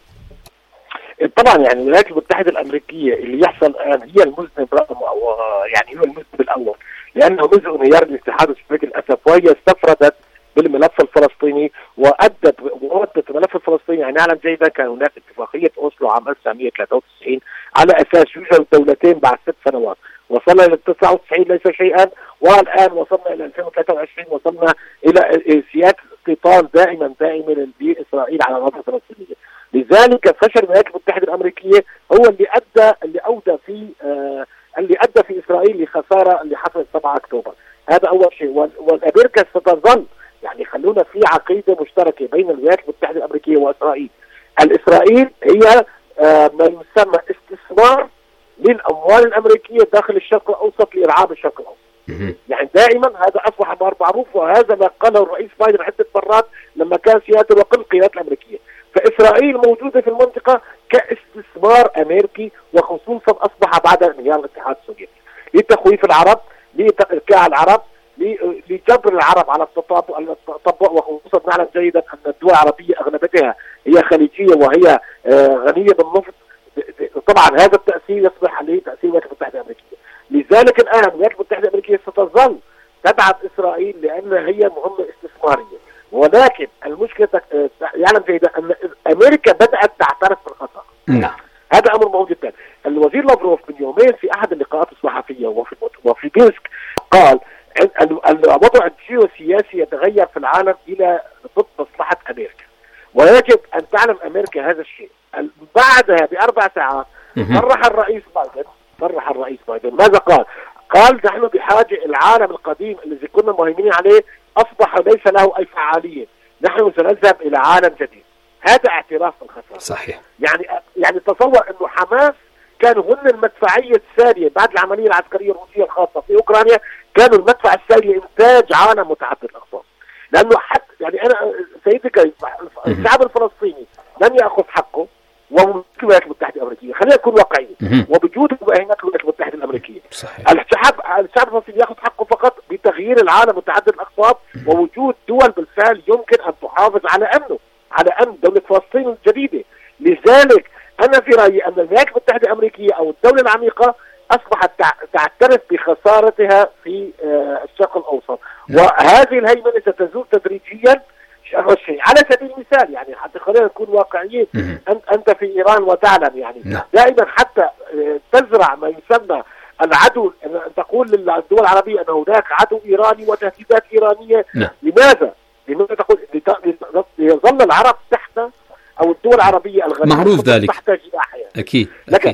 [SPEAKER 8] طبعا يعني الولايات المتحدة الأمريكية اللي يحصل الآن هي المذنب رقم أو يعني هو المذنب الأول، لأنه منذ انهيار الاتحاد السوفيتي للأسف وهي استفردت بالملف الفلسطيني وأدت وردت الملف الفلسطيني. يعني نعلم جيدا كان هناك اتفاقية أوسلو عام ألف وتسعمائة وثلاثة وتسعين على أساس يوجد دولتين بعد ست سنوات، وصلنا إلى تسعة وتسعين ليس شيئا، والآن وصلنا إلى ألفين وثلاثة وعشرين وصلنا إلى سياق قتال دائما دائما بإسرائيل على الأراضي الفلسطينية. لذلك فشل الولايات المتحدة الأمريكية هو اللي أدى اللي أودى في آه اللي أدى في إسرائيل لخسارة اللي حصلت سبعة أكتوبر. هذا أول شيء، والأمريكا ستظل يعني خلونا في عقيدة مشتركة بين الولايات المتحدة الأمريكية وإسرائيل. الإسرائيل هي آه ما يسمى استثمار للأموال الأمريكية داخل الشرق الأوسط لإرعاب الشرق الأوسط. يعني دائما هذا أصبح معروف، وهذا ما قاله الرئيس بايدن عدة مرات لما كان سيادة وكل القيادات الأمريكية. فإسرائيل موجودة في المنطقة كاستثمار أمريكي، وخصوصا أصبح بعد انهيار الاتحاد السوفيتي لتخويف العرب، لإركاع العرب، لجبر العرب على التطبع. وخصوصا نعلم جيدا أن الدول العربية أغلبتها هي خليجية وهي غنية بالنفط. طبعا هذا التأثير يصبح عليه تأثير الولايات المتحدة الأمريكية. لذلك الآن الولايات المتحدة الأمريكية ستظل تدعم إسرائيل لأن هي مهمة استثمارية، ولكن المشكلة يعلم جيدا أن أمريكا بدأت تعترف بالخطأ. هذا أمر مهم جدا. الوزير لافروف من يومين في أحد اللقاءات الصحفية وفي وفي بيسك قال الوضع الجيوسياسي يتغير في العالم الى ضد مصلحه امريكا، ويجب ان تعلم امريكا هذا الشيء. بعدها باربع ساعات صرح الرئيس بايدن صرح الرئيس بايدن ماذا قال؟ قال نحن بحاجه، العالم القديم الذي كنا مهيمنين عليه اصبح ليس له اي فعاليه، نحن سنذهب الى عالم جديد. هذا اعتراف بالخساره.
[SPEAKER 7] صحيح.
[SPEAKER 8] يعني يعني تصور انه حماس كانوا هن المدفعيه الثانيه بعد العمليه العسكريه الروسيه الخاصه في اوكرانيا، كانوا المدفع الثاني لانتاج عالم متعدد الاقطاب. لانه حتى يعني انا سيدي كريم الشعب الفلسطيني لم ياخذ حقه وهو الولايات المتحده الامريكيه، خلينا نكون واقعيين، وبوجود مؤهلات الولايات المتحده الامريكيه. صحيح. الشعب الشعب الفلسطيني ياخذ حقه فقط بتغيير العالم متعدد الاقطاب ووجود دول بالفعل يمكن ان تحافظ على امنه، على امن دوله فلسطين الجديده. لذلك انا في رايي ان الولايات المتحده الامريكيه او الدوله العميقه اصبحت تعترف بخسارتها في الشرق الاوسط، وهذه الهيمنه ستزول تدريجيا. شيء على سبيل المثال يعني حتى خلينا نكون واقعيين، انت في ايران وتعلم يعني دائما حتى تزرع ما يسمى العدو، ان تقول للدول العربيه ان هناك عدو ايراني وتهديدات ايرانيه. لماذا؟ لماذا تقول يظل العرب تحت او الدول العربيه الغنيه
[SPEAKER 7] معروف ذلك
[SPEAKER 8] تحت جناحها.
[SPEAKER 7] اكيد.
[SPEAKER 8] لكن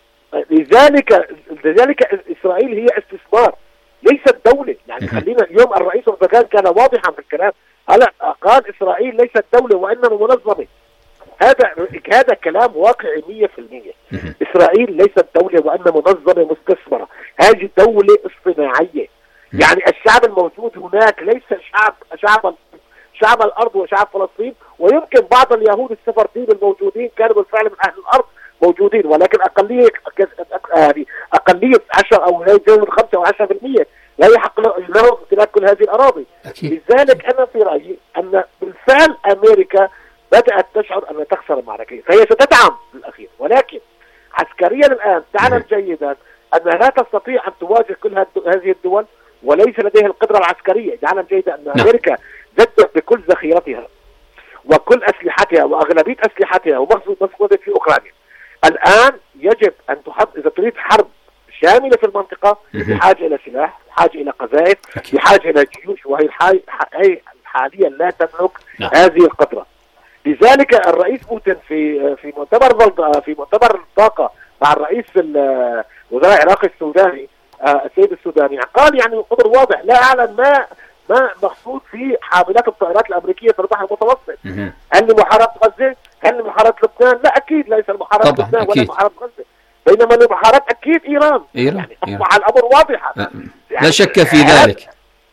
[SPEAKER 8] لذلك لذلك اسرائيل هي استثمار ليست دوله. يعني خلينا اليوم الرئيس اردوغان كان واضحا في الكلام، هلا قال اسرائيل ليست دوله وانما منظمه. هذا هذا كلام واقعي مية بالمية. اسرائيل ليست دوله وانما منظمه مستثمره، هذه دوله اصطناعيه. يعني الشعب الموجود هناك ليس شعب شعب شعب الارض وشعب فلسطين، ويمكن بعض اليهود السفردين الموجودين كانوا بالفعل من اهل الارض موجودين، ولكن اقليه يعني اقليه عشرة او لا يتجاوز خمسة او عشرة بالمية لا يحق لهم امتلاك كل هذه الاراضي. لذلك انا في رايي ان بالفعل امريكا بدات تشعر انها تخسر المعركه، فهي ستدعم بالاخير، ولكن عسكريا الان تعلم جيدا انها لا تستطيع ان تواجه كل هذه الدول وليس لديها القدره العسكريه. تعلم جيدا ان امريكا جدت بكل ذخيرتها وكل اسلحتها واغلبيه اسلحتها ومصدر في اوكرانيا. الان يجب ان تحط، اذا تريد حرب شامله في المنطقه بحاجه الى سلاح، بحاجه الى قذائف، بحاجه الى جيوش، وهي الحاجة حاليا لا تملك هذه القدره. لذلك الرئيس بوتين في في مؤتمر في مؤتمر الطاقه مع الرئيس وزراء العراق السوداني السيد السوداني قال يعني بقدر واضح لا اعلم ما ما مقصود في حاملات الطائرات الامريكيه في البحر المتوسط. هل لمحاربه غزه؟ هل لمحاربه لبنان؟ لا اكيد ليس لمحاربه لبنان ولا محاربه غزه، بينما لمحاربه اكيد ايران.
[SPEAKER 7] إيران.
[SPEAKER 8] يعني اصبح الامر واضحا.
[SPEAKER 7] لا, يعني لا شك في ذلك.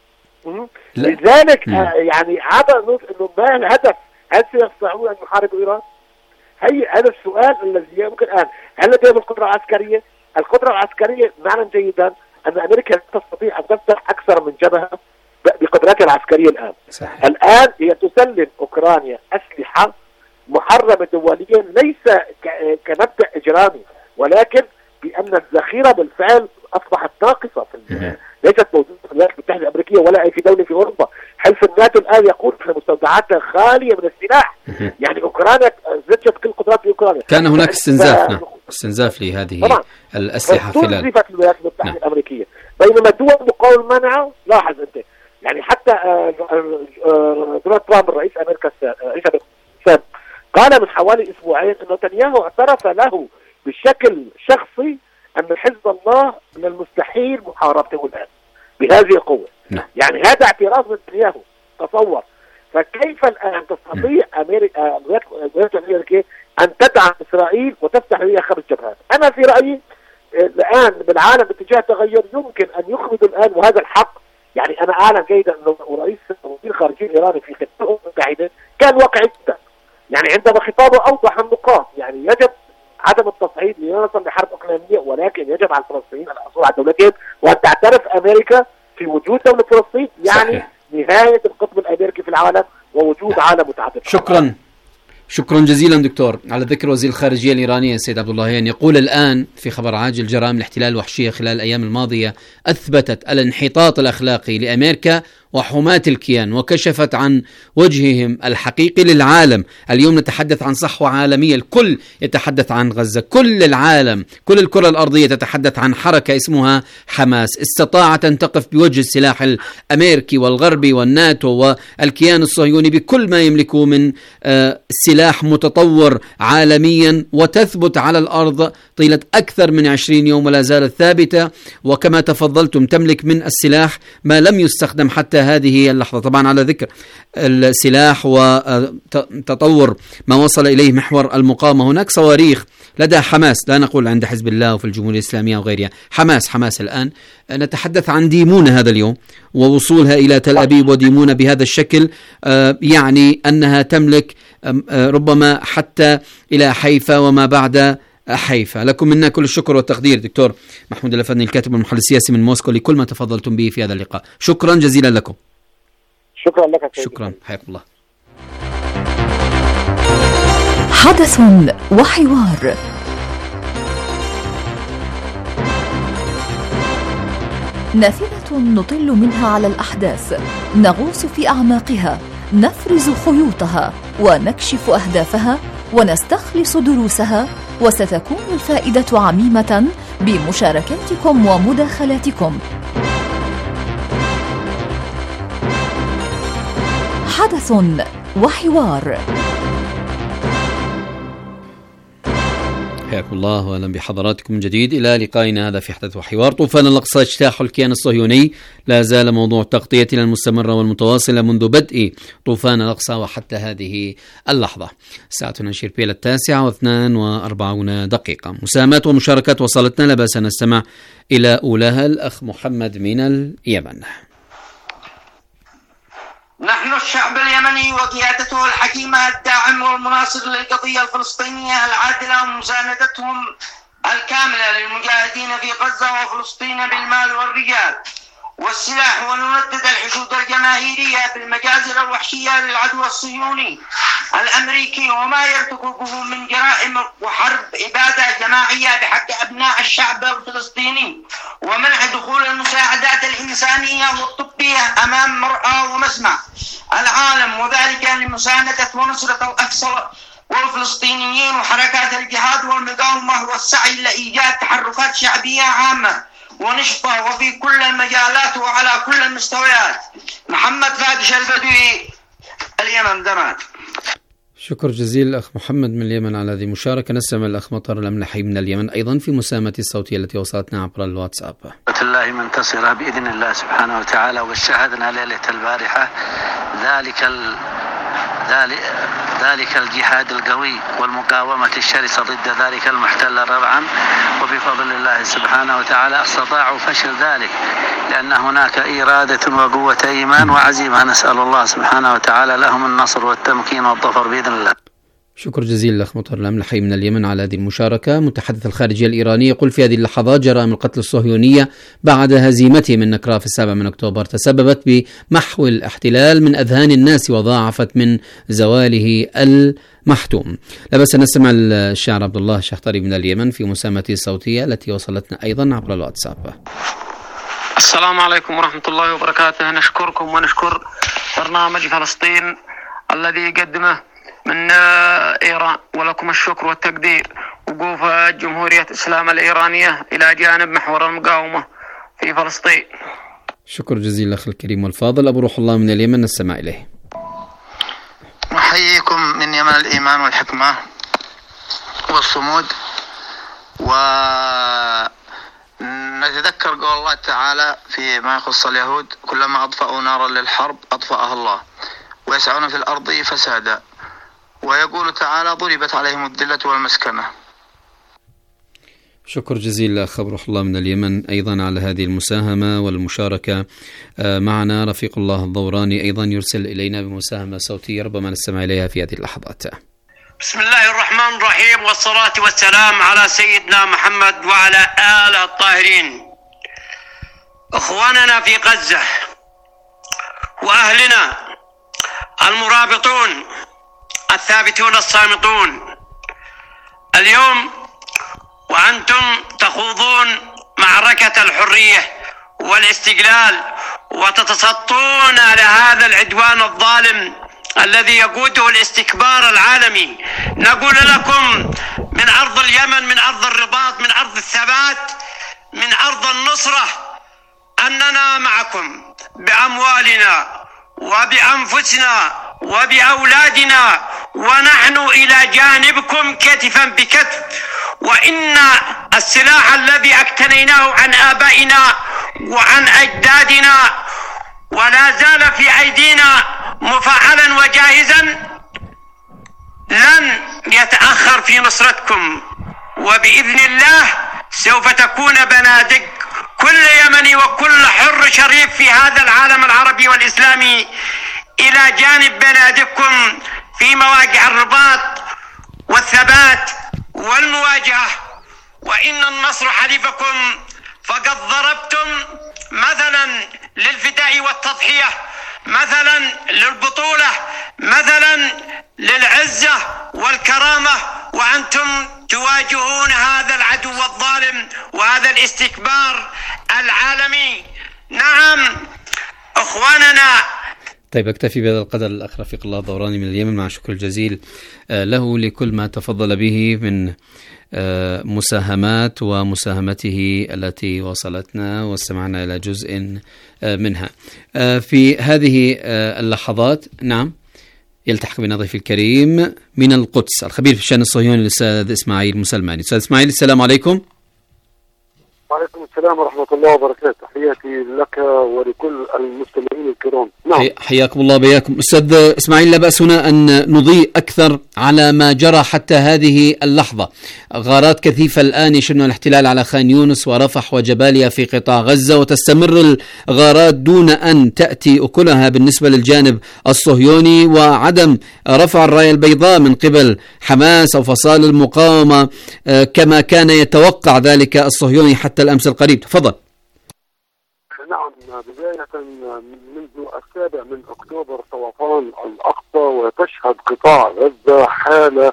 [SPEAKER 8] لذلك آه يعني هذا انه ما الهدف؟ هل سيستطيعون ان يحاربوا ايران؟ هي هذا السؤال الذي يمكن الان، هل لديهم القدره العسكريه؟ القدره العسكريه نعلم جيدا ان امريكا لا تستطيع ان تفتح اكثر من جبهه بقدراتها العسكريه الان. صحيح. الان هي تسلم اوكرانيا اسلحه محرمه دوليا ليس كمبدا اجرامي، ولكن بان الذخيره بالفعل اصبحت ناقصه في ليست موجوده في الولايات المتحده الامريكيه ولا اي في دوله في اوروبا. حيث الناتو الان يقول ان مستودعاتها خاليه من السلاح. يعني اوكرانيا زجت كل قدرات في اوكرانيا.
[SPEAKER 7] كان هناك استنزاف نعم. استنزاف لهذه طبعا. الاسلحه خلال
[SPEAKER 8] استنزفت الولايات المتحده نعم. الامريكيه، بينما دول مقاومه منعها. لاحظ انت يعني حتى دونالد ترامب الرئيس امريكا السابق قال من حوالي اسبوعين ان نتنياهو اعترف له بشكل شخصي ان حزب الله من المستحيل محاربته الان بهذه القوه. نعم. يعني هذا اعتراف من نتنياهو، تصور. فكيف الان تستطيع امريكا الولايات الامريكيه ان تدعم اسرائيل وتفتح لها خمس جبهات؟ انا في رايي الان بالعالم باتجاه تغير، يمكن ان يخرجوا الان وهذا الحق. يعني انا اعلم جيدا انه رئيس وزير الخارجيه الايراني في خطاب الامم المتحده كان واقعي جدا. يعني عندما خطابه اوضح النقاط، يعني يجب عدم التصعيد لنصل لحرب اقليميه، ولكن يجب على الفلسطينيين الحصول على دولتين وان تعترف امريكا في وجود دوله فلسطين. يعني صحيح. نهايه القطب الامريكي في العالم ووجود عالم متعدد.
[SPEAKER 7] شكرا شكرا جزيلا دكتور. على ذكر وزير الخارجيه الايراني السيد عبد اللهيان يقول الان في خبر عاجل: جرائم الاحتلال الوحشيه خلال الايام الماضيه اثبتت الانحطاط الاخلاقي لامريكا وحماة الكيان وكشفت عن وجههم الحقيقي للعالم. اليوم نتحدث عن صحوة عالمية، الكل يتحدث عن غزة، كل العالم، كل الكرة الأرضية تتحدث عن حركة اسمها حماس استطاعت أن تقف بوجه السلاح الأمريكي والغربي والناتو والكيان الصهيوني بكل ما يملكه من سلاح متطور عالميا، وتثبت على الأرض طيلة أكثر من عشرين يوم ولا زالت ثابتة، وكما تفضلتم تملك من السلاح ما لم يستخدم حتى هذه اللحظة. طبعا على ذكر السلاح وتطور ما وصل إليه محور المقاومة، هناك صواريخ لدى حماس، لا نقول عند حزب الله وفي الجمهورية الإسلامية وغيرها، حماس حماس الآن نتحدث عن ديمونة هذا اليوم ووصولها إلى تل أبيب، وديمونة بهذا الشكل يعني أنها تملك ربما حتى إلى حيفا وما بعد حيفا. لكم منا كل الشكر والتقدير دكتور محمود الأفندي الكاتب والمحلل السياسي من موسكو لكل ما تفضلتم به في هذا اللقاء. شكرا جزيلا لكم.
[SPEAKER 8] شكرا لك.
[SPEAKER 7] شكرا، حياكم الله.
[SPEAKER 9] حدث وحوار. نافذة نطل منها على الأحداث، نغوص في أعماقها، نفرز خيوطها ونكشف أهدافها ونستخلص دروسها، وستكون الفائدة عميمة بمشاركاتكم ومداخلاتكم. حدث وحوار.
[SPEAKER 7] حياكم الله واهلا بحضراتكم من جديد الى لقائنا هذا في حدث وحوار. طوفان الاقصى اجتاح الكيان الصهيوني، لا زال موضوع تغطيتنا المستمره والمتواصله منذ بدء طوفان الاقصى وحتى هذه اللحظه. ساعتنا نشير بها التاسعه واثنان واربعون دقيقه. مساهمات ومشاركات وصلتنا، لا باس نستمع الى اولاها. الاخ محمد من اليمن.
[SPEAKER 10] نحن الشعب اليمني وقيادته الحكيمة الداعم والمناصر للقضية الفلسطينية العادلة ومساندتهم الكاملة للمجاهدين في غزة وفلسطين بالمال والرجال والسلاح، ونندد الحشود الجماهيرية بالمجازر الوحشية للعدو الصهيوني الأمريكي وما يرتكبه من جرائم وحرب إبادة جماعية بحق أبناء الشعب الفلسطيني، ومنع دخول المساعدات الإنسانية والطبية أمام مرأى ومسمع العالم، وذلك لمساندة ونصرة الأقصى والفلسطينيين وحركات الجهاد والمقاومة والسعي لإيجاد تحركات شعبية عامة ونشطة وفي كل المجالات وعلى كل المستويات. محمد فادش البدوي، اليمن، دمام.
[SPEAKER 7] شكر جزيل أخ محمد من اليمن على هذه المشاركة. نسمع الأخ مطر الأملحي من اليمن أيضا في مساهمة الصوتية التي وصلتنا عبر الواتساب.
[SPEAKER 11] الله منتصرة بإذن الله سبحانه وتعالى. وشاهدنا ليلة البارحة ذلك ال... ذلك ذلك الجهاد القوي والمقاومة الشرسة ضد ذلك المحتل ربعا، وبفضل الله سبحانه وتعالى استطاعوا فشل ذلك، لأن هناك إرادة وقوة إيمان وعزيمة. نسأل الله سبحانه وتعالى لهم النصر والتمكين والظفر بإذن الله.
[SPEAKER 7] شكر جزيل الأخ مطر الأملحي من اليمن على هذه المشاركة. متحدث الخارجية الإيراني يقول في هذه اللحظات جرائم القتل الصهيونية بعد هزيمته من نكراء في السابع من أكتوبر تسببت بمحو الاحتلال من أذهان الناس وضاعفت من زواله المحتوم. لا بس نسمع الشاعر عبد الله الشحطري من اليمن في مساهمته الصوتية التي وصلتنا أيضا عبر الواتساب.
[SPEAKER 12] السلام عليكم ورحمة الله وبركاته. نشكركم ونشكر برنامج فلسطين الذي يقدمه من إيران، ولكم الشكر والتقدير. وقوف جمهورية الإسلام الإيرانية إلى جانب محور المقاومة في فلسطين.
[SPEAKER 7] شكر جزيل الأخ الكريم والفاضل. أبو روح الله من اليمن نستمع إليه.
[SPEAKER 11] نحييكم من يمن الإيمان والحكمة والصمود، ونتذكر قول الله تعالى فيما يخص اليهود: كلما أطفأوا نارا للحرب أطفأها الله ويسعون في الأرض فسادا. ويقول تعالى: ضربت عليهم الذلة والمسكنة.
[SPEAKER 7] شكر جزيل أخ أبو روح الله من اليمن أيضا على هذه المساهمة والمشاركة معنا. رفيق الله الضوراني أيضا يرسل إلينا بمساهمة صوتية ربما نستمع إليها في هذه اللحظات.
[SPEAKER 13] بسم الله الرحمن الرحيم، والصلاة والسلام على سيدنا محمد وعلى آله الطاهرين. أخواننا في غزة وأهلنا المرابطون الثابتون الصامتون، اليوم وأنتم تخوضون معركة الحرية والاستقلال وتتسطون لهذا العدوان الظالم الذي يقوده الاستكبار العالمي. نقول لكم من أرض اليمن، من أرض الرباط، من أرض الثبات، من أرض النصرة، أننا معكم بأموالنا وبأنفسنا وبأولادنا، ونحن إلى جانبكم كتفا بكتف. وإن السلاح الذي اقتنيناه عن آبائنا وعن أجدادنا ولا زال في أيدينا مفعلا وجاهزا لن يتأخر في نصرتكم، وبإذن الله سوف تكون بنادق كل يمني وكل حر شريف في هذا العالم العربي والإسلامي إلى جانب بنادقكم في مواقع الرباط والثبات والمواجهة. وإن النصر حليفكم، فقد ضربتم مثلا للفداء والتضحية، مثلا للبطولة، مثلا للعزة والكرامة، وأنتم تواجهون هذا العدو الظالم وهذا الاستكبار العالمي. نعم أخواننا.
[SPEAKER 7] طيب أكتفي بهذا القدر. الأخ رفيق الله الدوراني من اليمن، مع شكر الجزيل له لكل ما تفضل به من مساهمات ومساهمته التي وصلتنا واستمعنا إلى جزء منها في هذه اللحظات. نعم يلتحق بنا ضيفي الكريم من القدس الخبير في الشأن الصهيوني الأستاذ إسماعيل مسلماني. أستاذ إسماعيل، السلام عليكم.
[SPEAKER 14] وعليكم السلام ورحمة الله وبركاته. تحياتي لك ولكل المستمعين الكرام.
[SPEAKER 7] نعم حياكم الله بياكم. أستاذ إسماعيل، لا بأس هنا أن نضيء أكثر على ما جرى حتى هذه اللحظة. غارات كثيفة الآن يشنها الاحتلال على خان يونس ورفح وجباليا في قطاع غزة، وتستمر الغارات دون أن تأتي أكلها بالنسبة للجانب الصهيوني، وعدم رفع الراية البيضاء من قبل حماس أو فصائل المقاومة كما كان يتوقع ذلك الصهيوني حتى الأمس القريب. تفضل.
[SPEAKER 14] نعم، بداية منذ السابع من أكتوبر طوفان الأقصى، وتشهد قطاع غزة حالة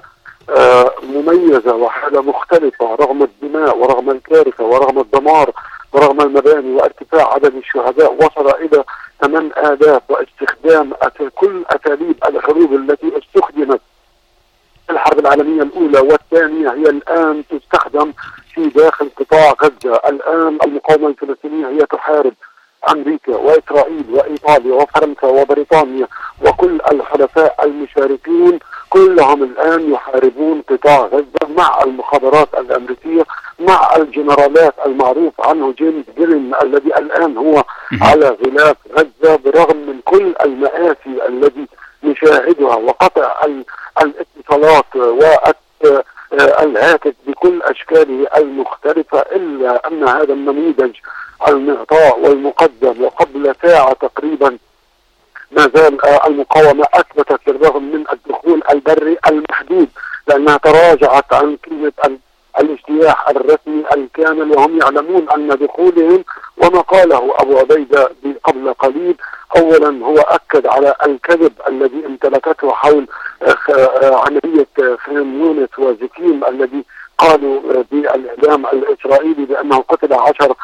[SPEAKER 14] مميزة وحالة مختلفة رغم الدماء ورغم الكارثة ورغم الدمار ورغم المباني وارتفاع عدد الشهداء وصل إلى ثمان آلاف، واستخدام كل أساليب الحروب التي استخدمت الحرب العالمية الأولى والثانية هي الآن تستخدم في داخل قطاع غزة. الآن المقاومة الفلسطينية هي تحارب أمريكا وإسرائيل وإيطاليا وفرنسا وبريطانيا وكل الحلفاء المشاركين، كلهم الآن يحاربون قطاع غزة مع المخابرات الأمريكية، مع الجنرالات المعروف عنه جيمس جيلين الذي الآن هو على غلاف غزة، برغم من كل المآسي التي نشاهدها وقطع الاتصالات والهاتف بكل أشكاله المختلفة، إلا أن هذا النموذج المعطاء والمقدم وقبل ساعة تقريبا ما زال المقاومة أثبتت بالرغم من الدخول البري المحدود، لأنها تراجعت عن كلمة الاجتياح الرسمي الكامل، وهم يعلمون أن دخولهم وما قاله أبو عبيدة قبل قليل أولا هو أكد على الكذب الذي امتلكته حول عملية خان يونس وزكيم الذي قالوا بالإعلام الإسرائيلي بأنه قتل عشر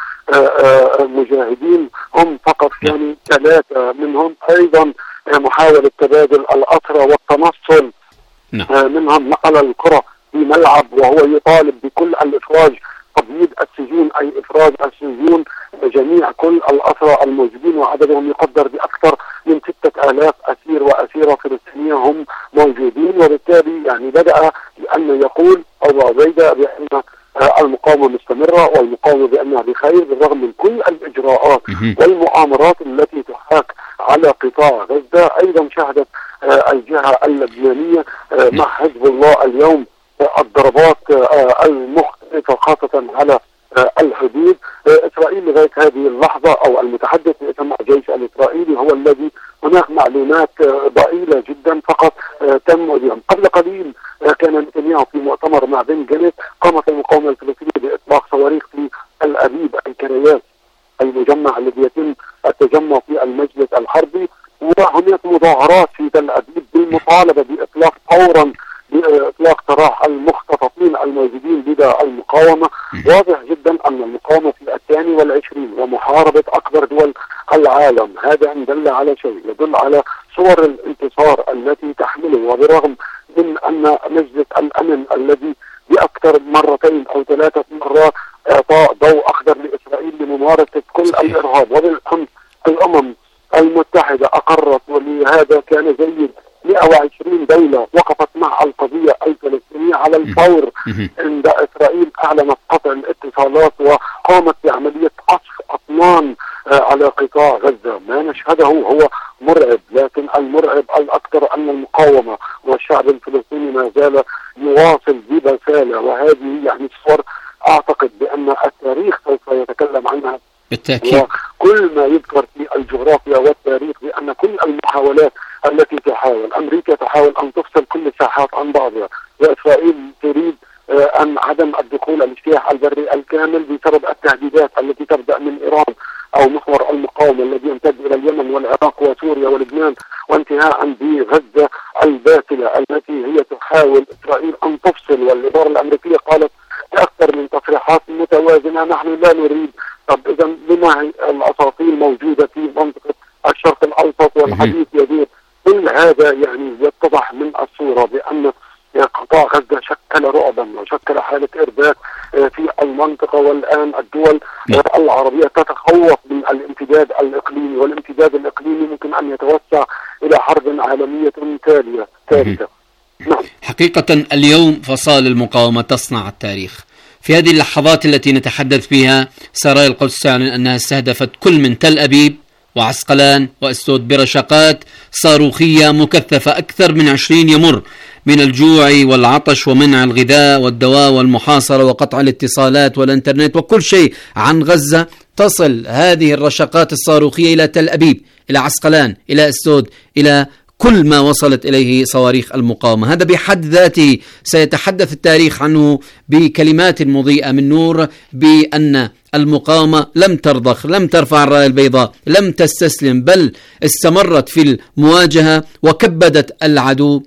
[SPEAKER 14] مجاهدين، هم فقط كانوا ثلاثة منهم. أيضا محاولة تبادل الأسرى والتنصل منهم، نقل الكرة في ملعب وهو يطالب بكل الإفراج، تبييض السجون أي إفراج السجون جميع كل الأسرى الموجودين، وعددهم يقدر بأكثر من ستة آلاف أسير وأسيرة فلسطينية هم موجودين. وبالتالي يعني بدأ بأن يقول أبو عبيدة بأن المقاومة مستمرة والمقاومة بأنها بخير بالرغم من كل الإجراءات والمؤامرات التي تحاك على قطاع غزة. أيضا شهدت الجهة اللبنانية مع حزب الله اليوم الضربات المختلفة خاصة على الحدود. إسرائيل لغاية هذه اللحظة أو المتحدث باسم الجيش الإسرائيلي هو الذي هناك معلومات ضئيلة جدا فقط تم اليوم. قبل قليل كان نتنياهو في مؤتمر مع بن جنت، قامت المقاومة الفلسطينية بإطلاق صواريخ في تل أبيب الكريات المجمع الذي يتم التجمع في المجلس الحربي، وهناك مظاهرات في تل أبيب بالمطالبة بإطلاق فورا بإطلاق سراح المختطفين الموجودين لدى المقاومة. واضح جدا أن المقاومة في الثاني والعشرين ومحاربة أكبر دول العالم. هذا إن دل على شيء يدل على صور الانتصار التي تحمله، وبرغم من أن مجلس الأمن الذي بأكثر مرتين أو ثلاثة مرات إعطاء ضوء أخضر لإسرائيل لممارسة كل الإرهاب، وبالأمس الأمم المتحدة أقرت، ولهذا كان جيد مئة وعشرين دولة وقفت مع القضية الفلسطينية على الفور عند إسرائيل أعلنت قطع الاتصالات وقامت بعملية قصف أطنان على قطاع غزة. ما نشهده هو مرعب، لكن المرعب الأكثر أن المقاومة والشعب الفلسطيني ما زال يواصل ببسالة، وهذه يعني صور أعتقد بأن التاريخ سوف يتكلم عنها
[SPEAKER 7] بالتأكيد.
[SPEAKER 14] وكل ما يذكر في الجغرافيا والتاريخ بأن كل المحاولات التي تحاول أمريكا تحاول أن تفصل كل الساحات عن بعضها، وإسرائيل تريد أن عدم الدخول الاجتياح البري الكامل بسبب التهديدات التي تبدأ من إيران أو محور المقاومة الذي يمتد إلى اليمن والعراق وسوريا ولبنان، وانتهاء بغزة الباكلة التي هي تحاول إسرائيل أن تفصل. والإدارة الأمريكية قالت أكثر من تصريحات متوازنة نحن لا نريد. طب إذا لما الأساطيل موجودة في منطقة الشرق الأوسط والحديث يدور؟ كل هذا يعني يتضح من الصورة بأن قطاع غزة شكل رعبا وشكل حالة إرباك في المنطقة، والآن الدول العربية تتخوف من الامتداد الإقليمي، والامتداد الإقليمي ممكن أن يتوسع إلى حرب عالمية تالية ثالثة. نعم.
[SPEAKER 7] حقيقة اليوم فصائل المقاومة تصنع التاريخ. في هذه اللحظات التي نتحدث فيها سرايا القدس تعلن أنها استهدفت كل من تل أبيب وعسقلان وأسود برشقات صاروخية مكثفة. أكثر من عشرين يمر من الجوع والعطش ومنع الغذاء والدواء والمحاصرة وقطع الاتصالات والإنترنت وكل شيء عن غزة. تصل هذه الرشقات الصاروخية إلى تل أبيب، إلى عسقلان، إلى أسود، إلى كل ما وصلت إليه صواريخ المقاومة. هذا بحد ذاته سيتحدث التاريخ عنه بكلمات مضيئة من نور، بأن المقاومة لم ترضخ، لم ترفع الراية البيضاء، لم تستسلم، بل استمرت في المواجهة وكبدت العدو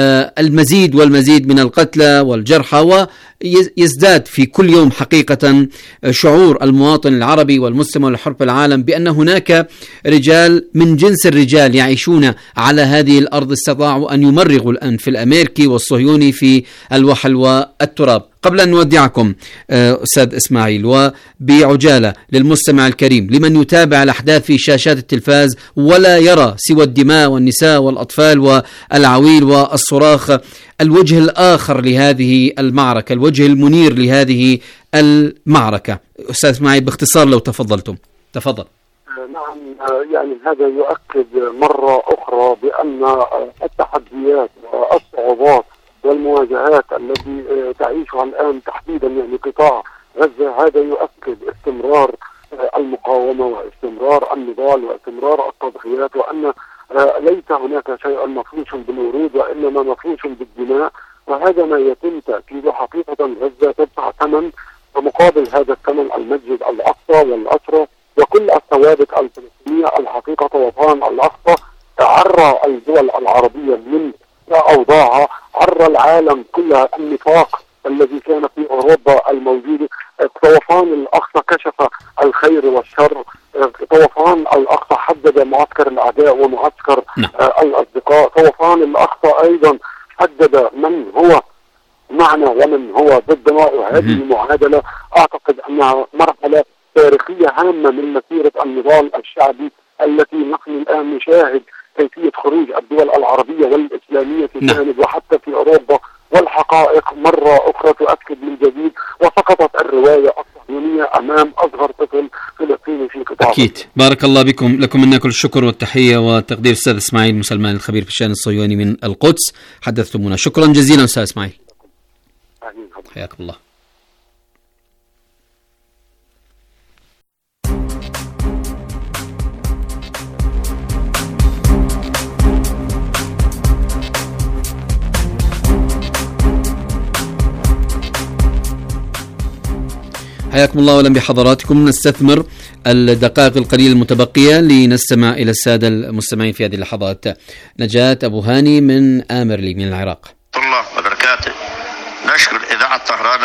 [SPEAKER 7] المزيد والمزيد من القتلى والجرحى. ويزداد في كل يوم حقيقة شعور المواطن العربي والمستمع لحرب العالم بأن هناك رجال من جنس الرجال يعيشون على هذه الأرض استطاعوا أن يمرغوا الأنف الأمريكي والصهيوني في الوحل والتراب. قبل أن نودعكم أستاذ إسماعيل وبعجالة للمستمع الكريم لمن يتابع الأحداث في شاشات التلفاز ولا يرى سوى الدماء والنساء والأطفال والعويل والصراخ، الوجه الآخر لهذه المعركة، الوجه المنير لهذه المعركة، أستاذ إسماعيل باختصار لو تفضلتم. تفضل.
[SPEAKER 14] نعم، يعني هذا يؤكد مرة أخرى بأن التحديات والصعوبات والمواجهات التي تعيشها الآن تحديدا يعني قطاع غزة هذا يؤكد استمرار المقاومة واستمرار النضال واستمرار التضحيات، وأن ليس هناك شيء مفروش بالورود وإنما مفروش بالدماء، وهذا ما يتم تأكيده. حقيقة غزة تدفع ثمن، ومقابل هذا الثمن المسجد الأقصى والأسرى وكل الثوابت الفلسطينية. الحقيقة طوفان الأقصى عرى الدول العربية من أوضاعها، عرى العالم كلها النفاق الذي كان في أوروبا الموجود. طوفان الأقصى كشف الخير والشر، طوفان الأقصى حدد معسكر الأعداء ومعسكر آه الأصدقاء، طوفان الأقصى أيضا حدد من هو معنا ومن هو ضدنا. وهذه معادلة أعتقد أنها مرحلة تاريخية هامة من مسيرة النضال الشعبي التي نحن الآن نشاهد كيفية خروج الدول العربية والإسلامية في الجانب وحتى في أوروبا، والحقائق مرة أخرى تؤكد من جديد، وسقطت الرواية الصهيونية أمام أصغر طفل فلسطيني في قطاع.
[SPEAKER 7] أكيد. بارك الله بكم، لكم منا كل الشكر والتحية والتقدير. أستاذ إسماعيل مسلمان الخبير في الشأن الصهيوني من القدس حدثتمونا. شكرا جزيلا أستاذ إسماعيل، حياكم الله. حياكم الله وأهلا بحضراتكم. نستثمر الدقائق القليلة المتبقية لنستمع إلى السادة المستمعين في هذه اللحظات. نجاة أبو هاني من آمرلي من العراق.
[SPEAKER 15] الله وبركاته. نشكر إذاعة طهران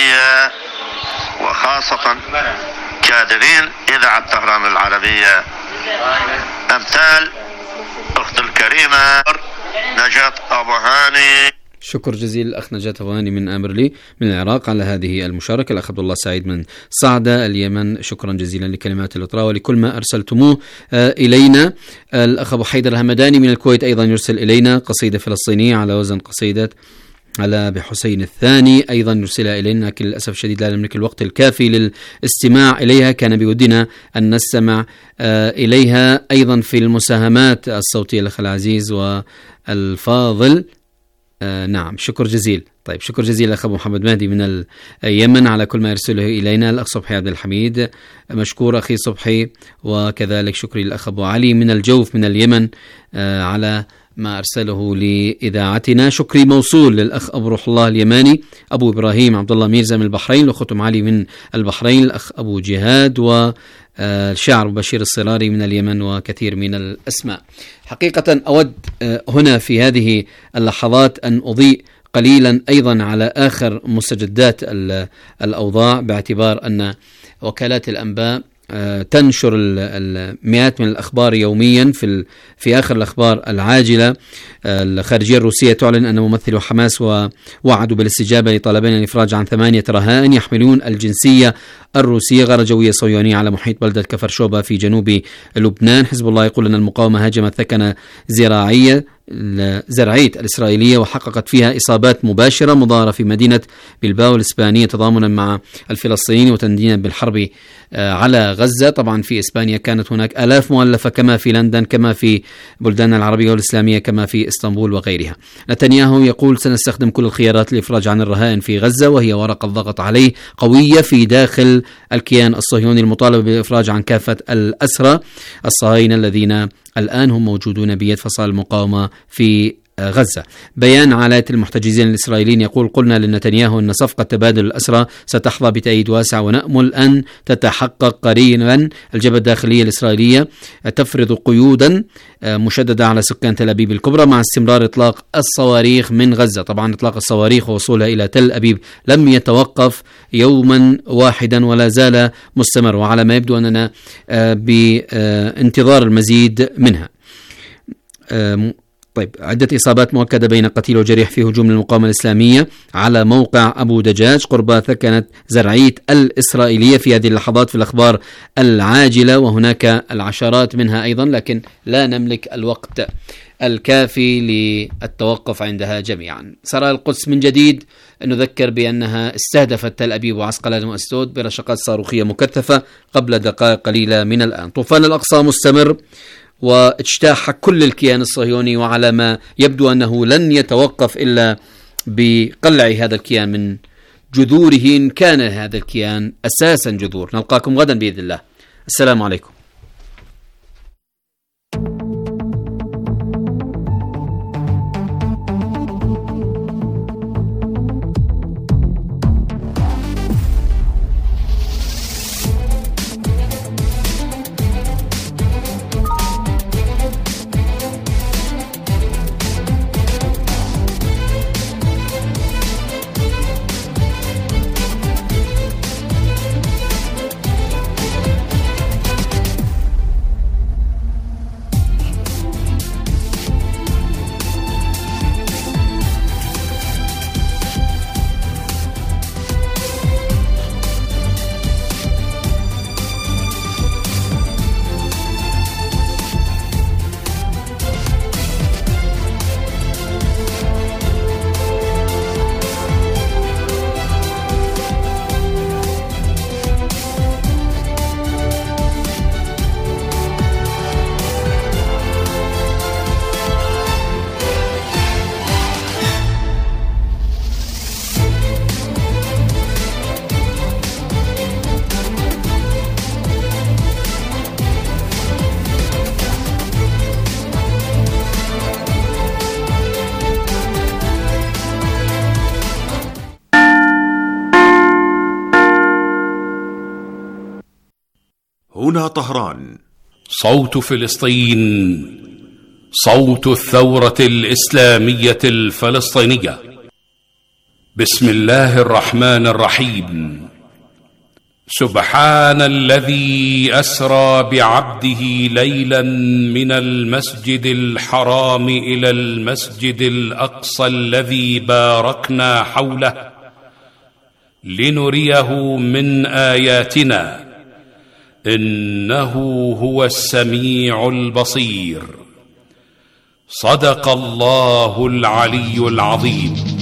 [SPEAKER 15] العربية وخاصة كادرين إذاعة طهران العربية أمثال أخت الكريمة نجاة أبو هاني.
[SPEAKER 7] شكر جزيل الأخ نجاة أبو هاني من آمرلي من العراق على هذه المشاركة. الأخ عبد الله سعيد من صعدة اليمن، شكرا جزيلا لكلمات الإطراء ولكل ما أرسلتموه إلينا. الأخ أبو حيدر الهمداني من الكويت أيضا يرسل إلينا قصيدة فلسطينية على وزن قصيدة على بحسين الثاني، أيضا يرسل إلينا، لكن للأسف الشديد لا نملك الوقت الكافي للاستماع إليها، كان بودنا أن نستمع إليها أيضا في المساهمات الصوتية الأخ العزيز والفاضل. آه نعم، شكر جزيل. طيب شكر جزيل الأخ أبو محمد مهدي من اليمن على كل ما يرسله إلينا. الأخ صبحي عبد الحميد مشكور أخي صبحي، وكذلك شكري الأخ أبو علي من الجوف من اليمن آه على ما أرسله لإذاعتنا. شكري موصول للأخ أبو روح الله اليماني، أبو إبراهيم عبد الله ميرزا من البحرين، الأخت أم علي من البحرين، الأخ أبو جهاد، و الشاعر بشير الصراري من اليمن، وكثير من الأسماء. حقيقة أود هنا في هذه اللحظات أن أضيء قليلا أيضا على آخر مستجدات الأوضاع، باعتبار أن وكالات الأنباء تنشر المئات من الأخبار يوميا. في في آخر الأخبار العاجلة، الخارجية الروسية تعلن أن ممثلو حماس ووعدوا بالاستجابة لطلبين الإفراج عن ثمانية رهائن يحملون الجنسية الروسية. غارة جوية صهيونية على محيط بلدة كفر شوبة في جنوب لبنان. حزب الله يقول أن المقاومة هاجمت ثكنة زراعية زرعية الإسرائيلية وحققت فيها إصابات مباشرة مضارة في مدينة بلباو الإسبانية تضامنا مع الفلسطينيين وتندينا بالحرب على غزة. طبعا في إسبانيا كانت هناك آلاف مؤلفة كما في لندن، كما في بلدان العربية والإسلامية، كما في إسطنبول وغيرها. نتنياهو يقول سنستخدم كل الخيارات للإفراج عن الرهائن في غزة، وهي ورقة ضغط عليه قوية في داخل الكيان الصهيوني المطالبة بالإفراج عن كافة الأسرى الصهاينة الذين الآن هم موجودون بيد فصائل المقاومة في غزة. بيان عائلة المحتجزين الإسرائيليين يقول قلنا لنتنياهو أن صفقة تبادل الأسرى ستحظى بتأييد واسع ونأمل أن تتحقق قريبا. الجبهة الداخلية الإسرائيلية تفرض قيودا مشددة على سكان تل أبيب الكبرى مع استمرار إطلاق الصواريخ من غزة. طبعا إطلاق الصواريخ ووصولها إلى تل أبيب لم يتوقف يوما واحدا ولا زال مستمر، وعلى ما يبدو أننا بانتظار المزيد منها. طيب، عدة إصابات مؤكدة بين قتيل وجريح في هجوم المقاومة الإسلامية على موقع أبو دجاج قرب ثكنة زرعية الإسرائيلية في هذه اللحظات في الأخبار العاجلة، وهناك العشرات منها أيضا، لكن لا نملك الوقت الكافي للتوقف عندها جميعا. سرايا القدس من جديد نذكر بأنها استهدفت تل أبيب وعسقلان وأسدود برشقات صاروخية مكثفة قبل دقائق قليلة من الآن. طوفان الأقصى مستمر واجتاح كل الكيان الصهيوني، وعلى ما يبدو أنه لن يتوقف إلا بقلع هذا الكيان من جذوره، إن كان هذا الكيان أساسا جذور. نلقاكم غدا بإذن الله. السلام عليكم.
[SPEAKER 16] هنا طهران، صوت فلسطين، صوت الثورة الإسلامية الفلسطينية. بسم الله الرحمن الرحيم. سبحان الذي أسرى بعبده ليلا من المسجد الحرام إلى المسجد الأقصى الذي باركنا حوله لنريه من آياتنا إنه هو السميع البصير. صدق الله العلي العظيم.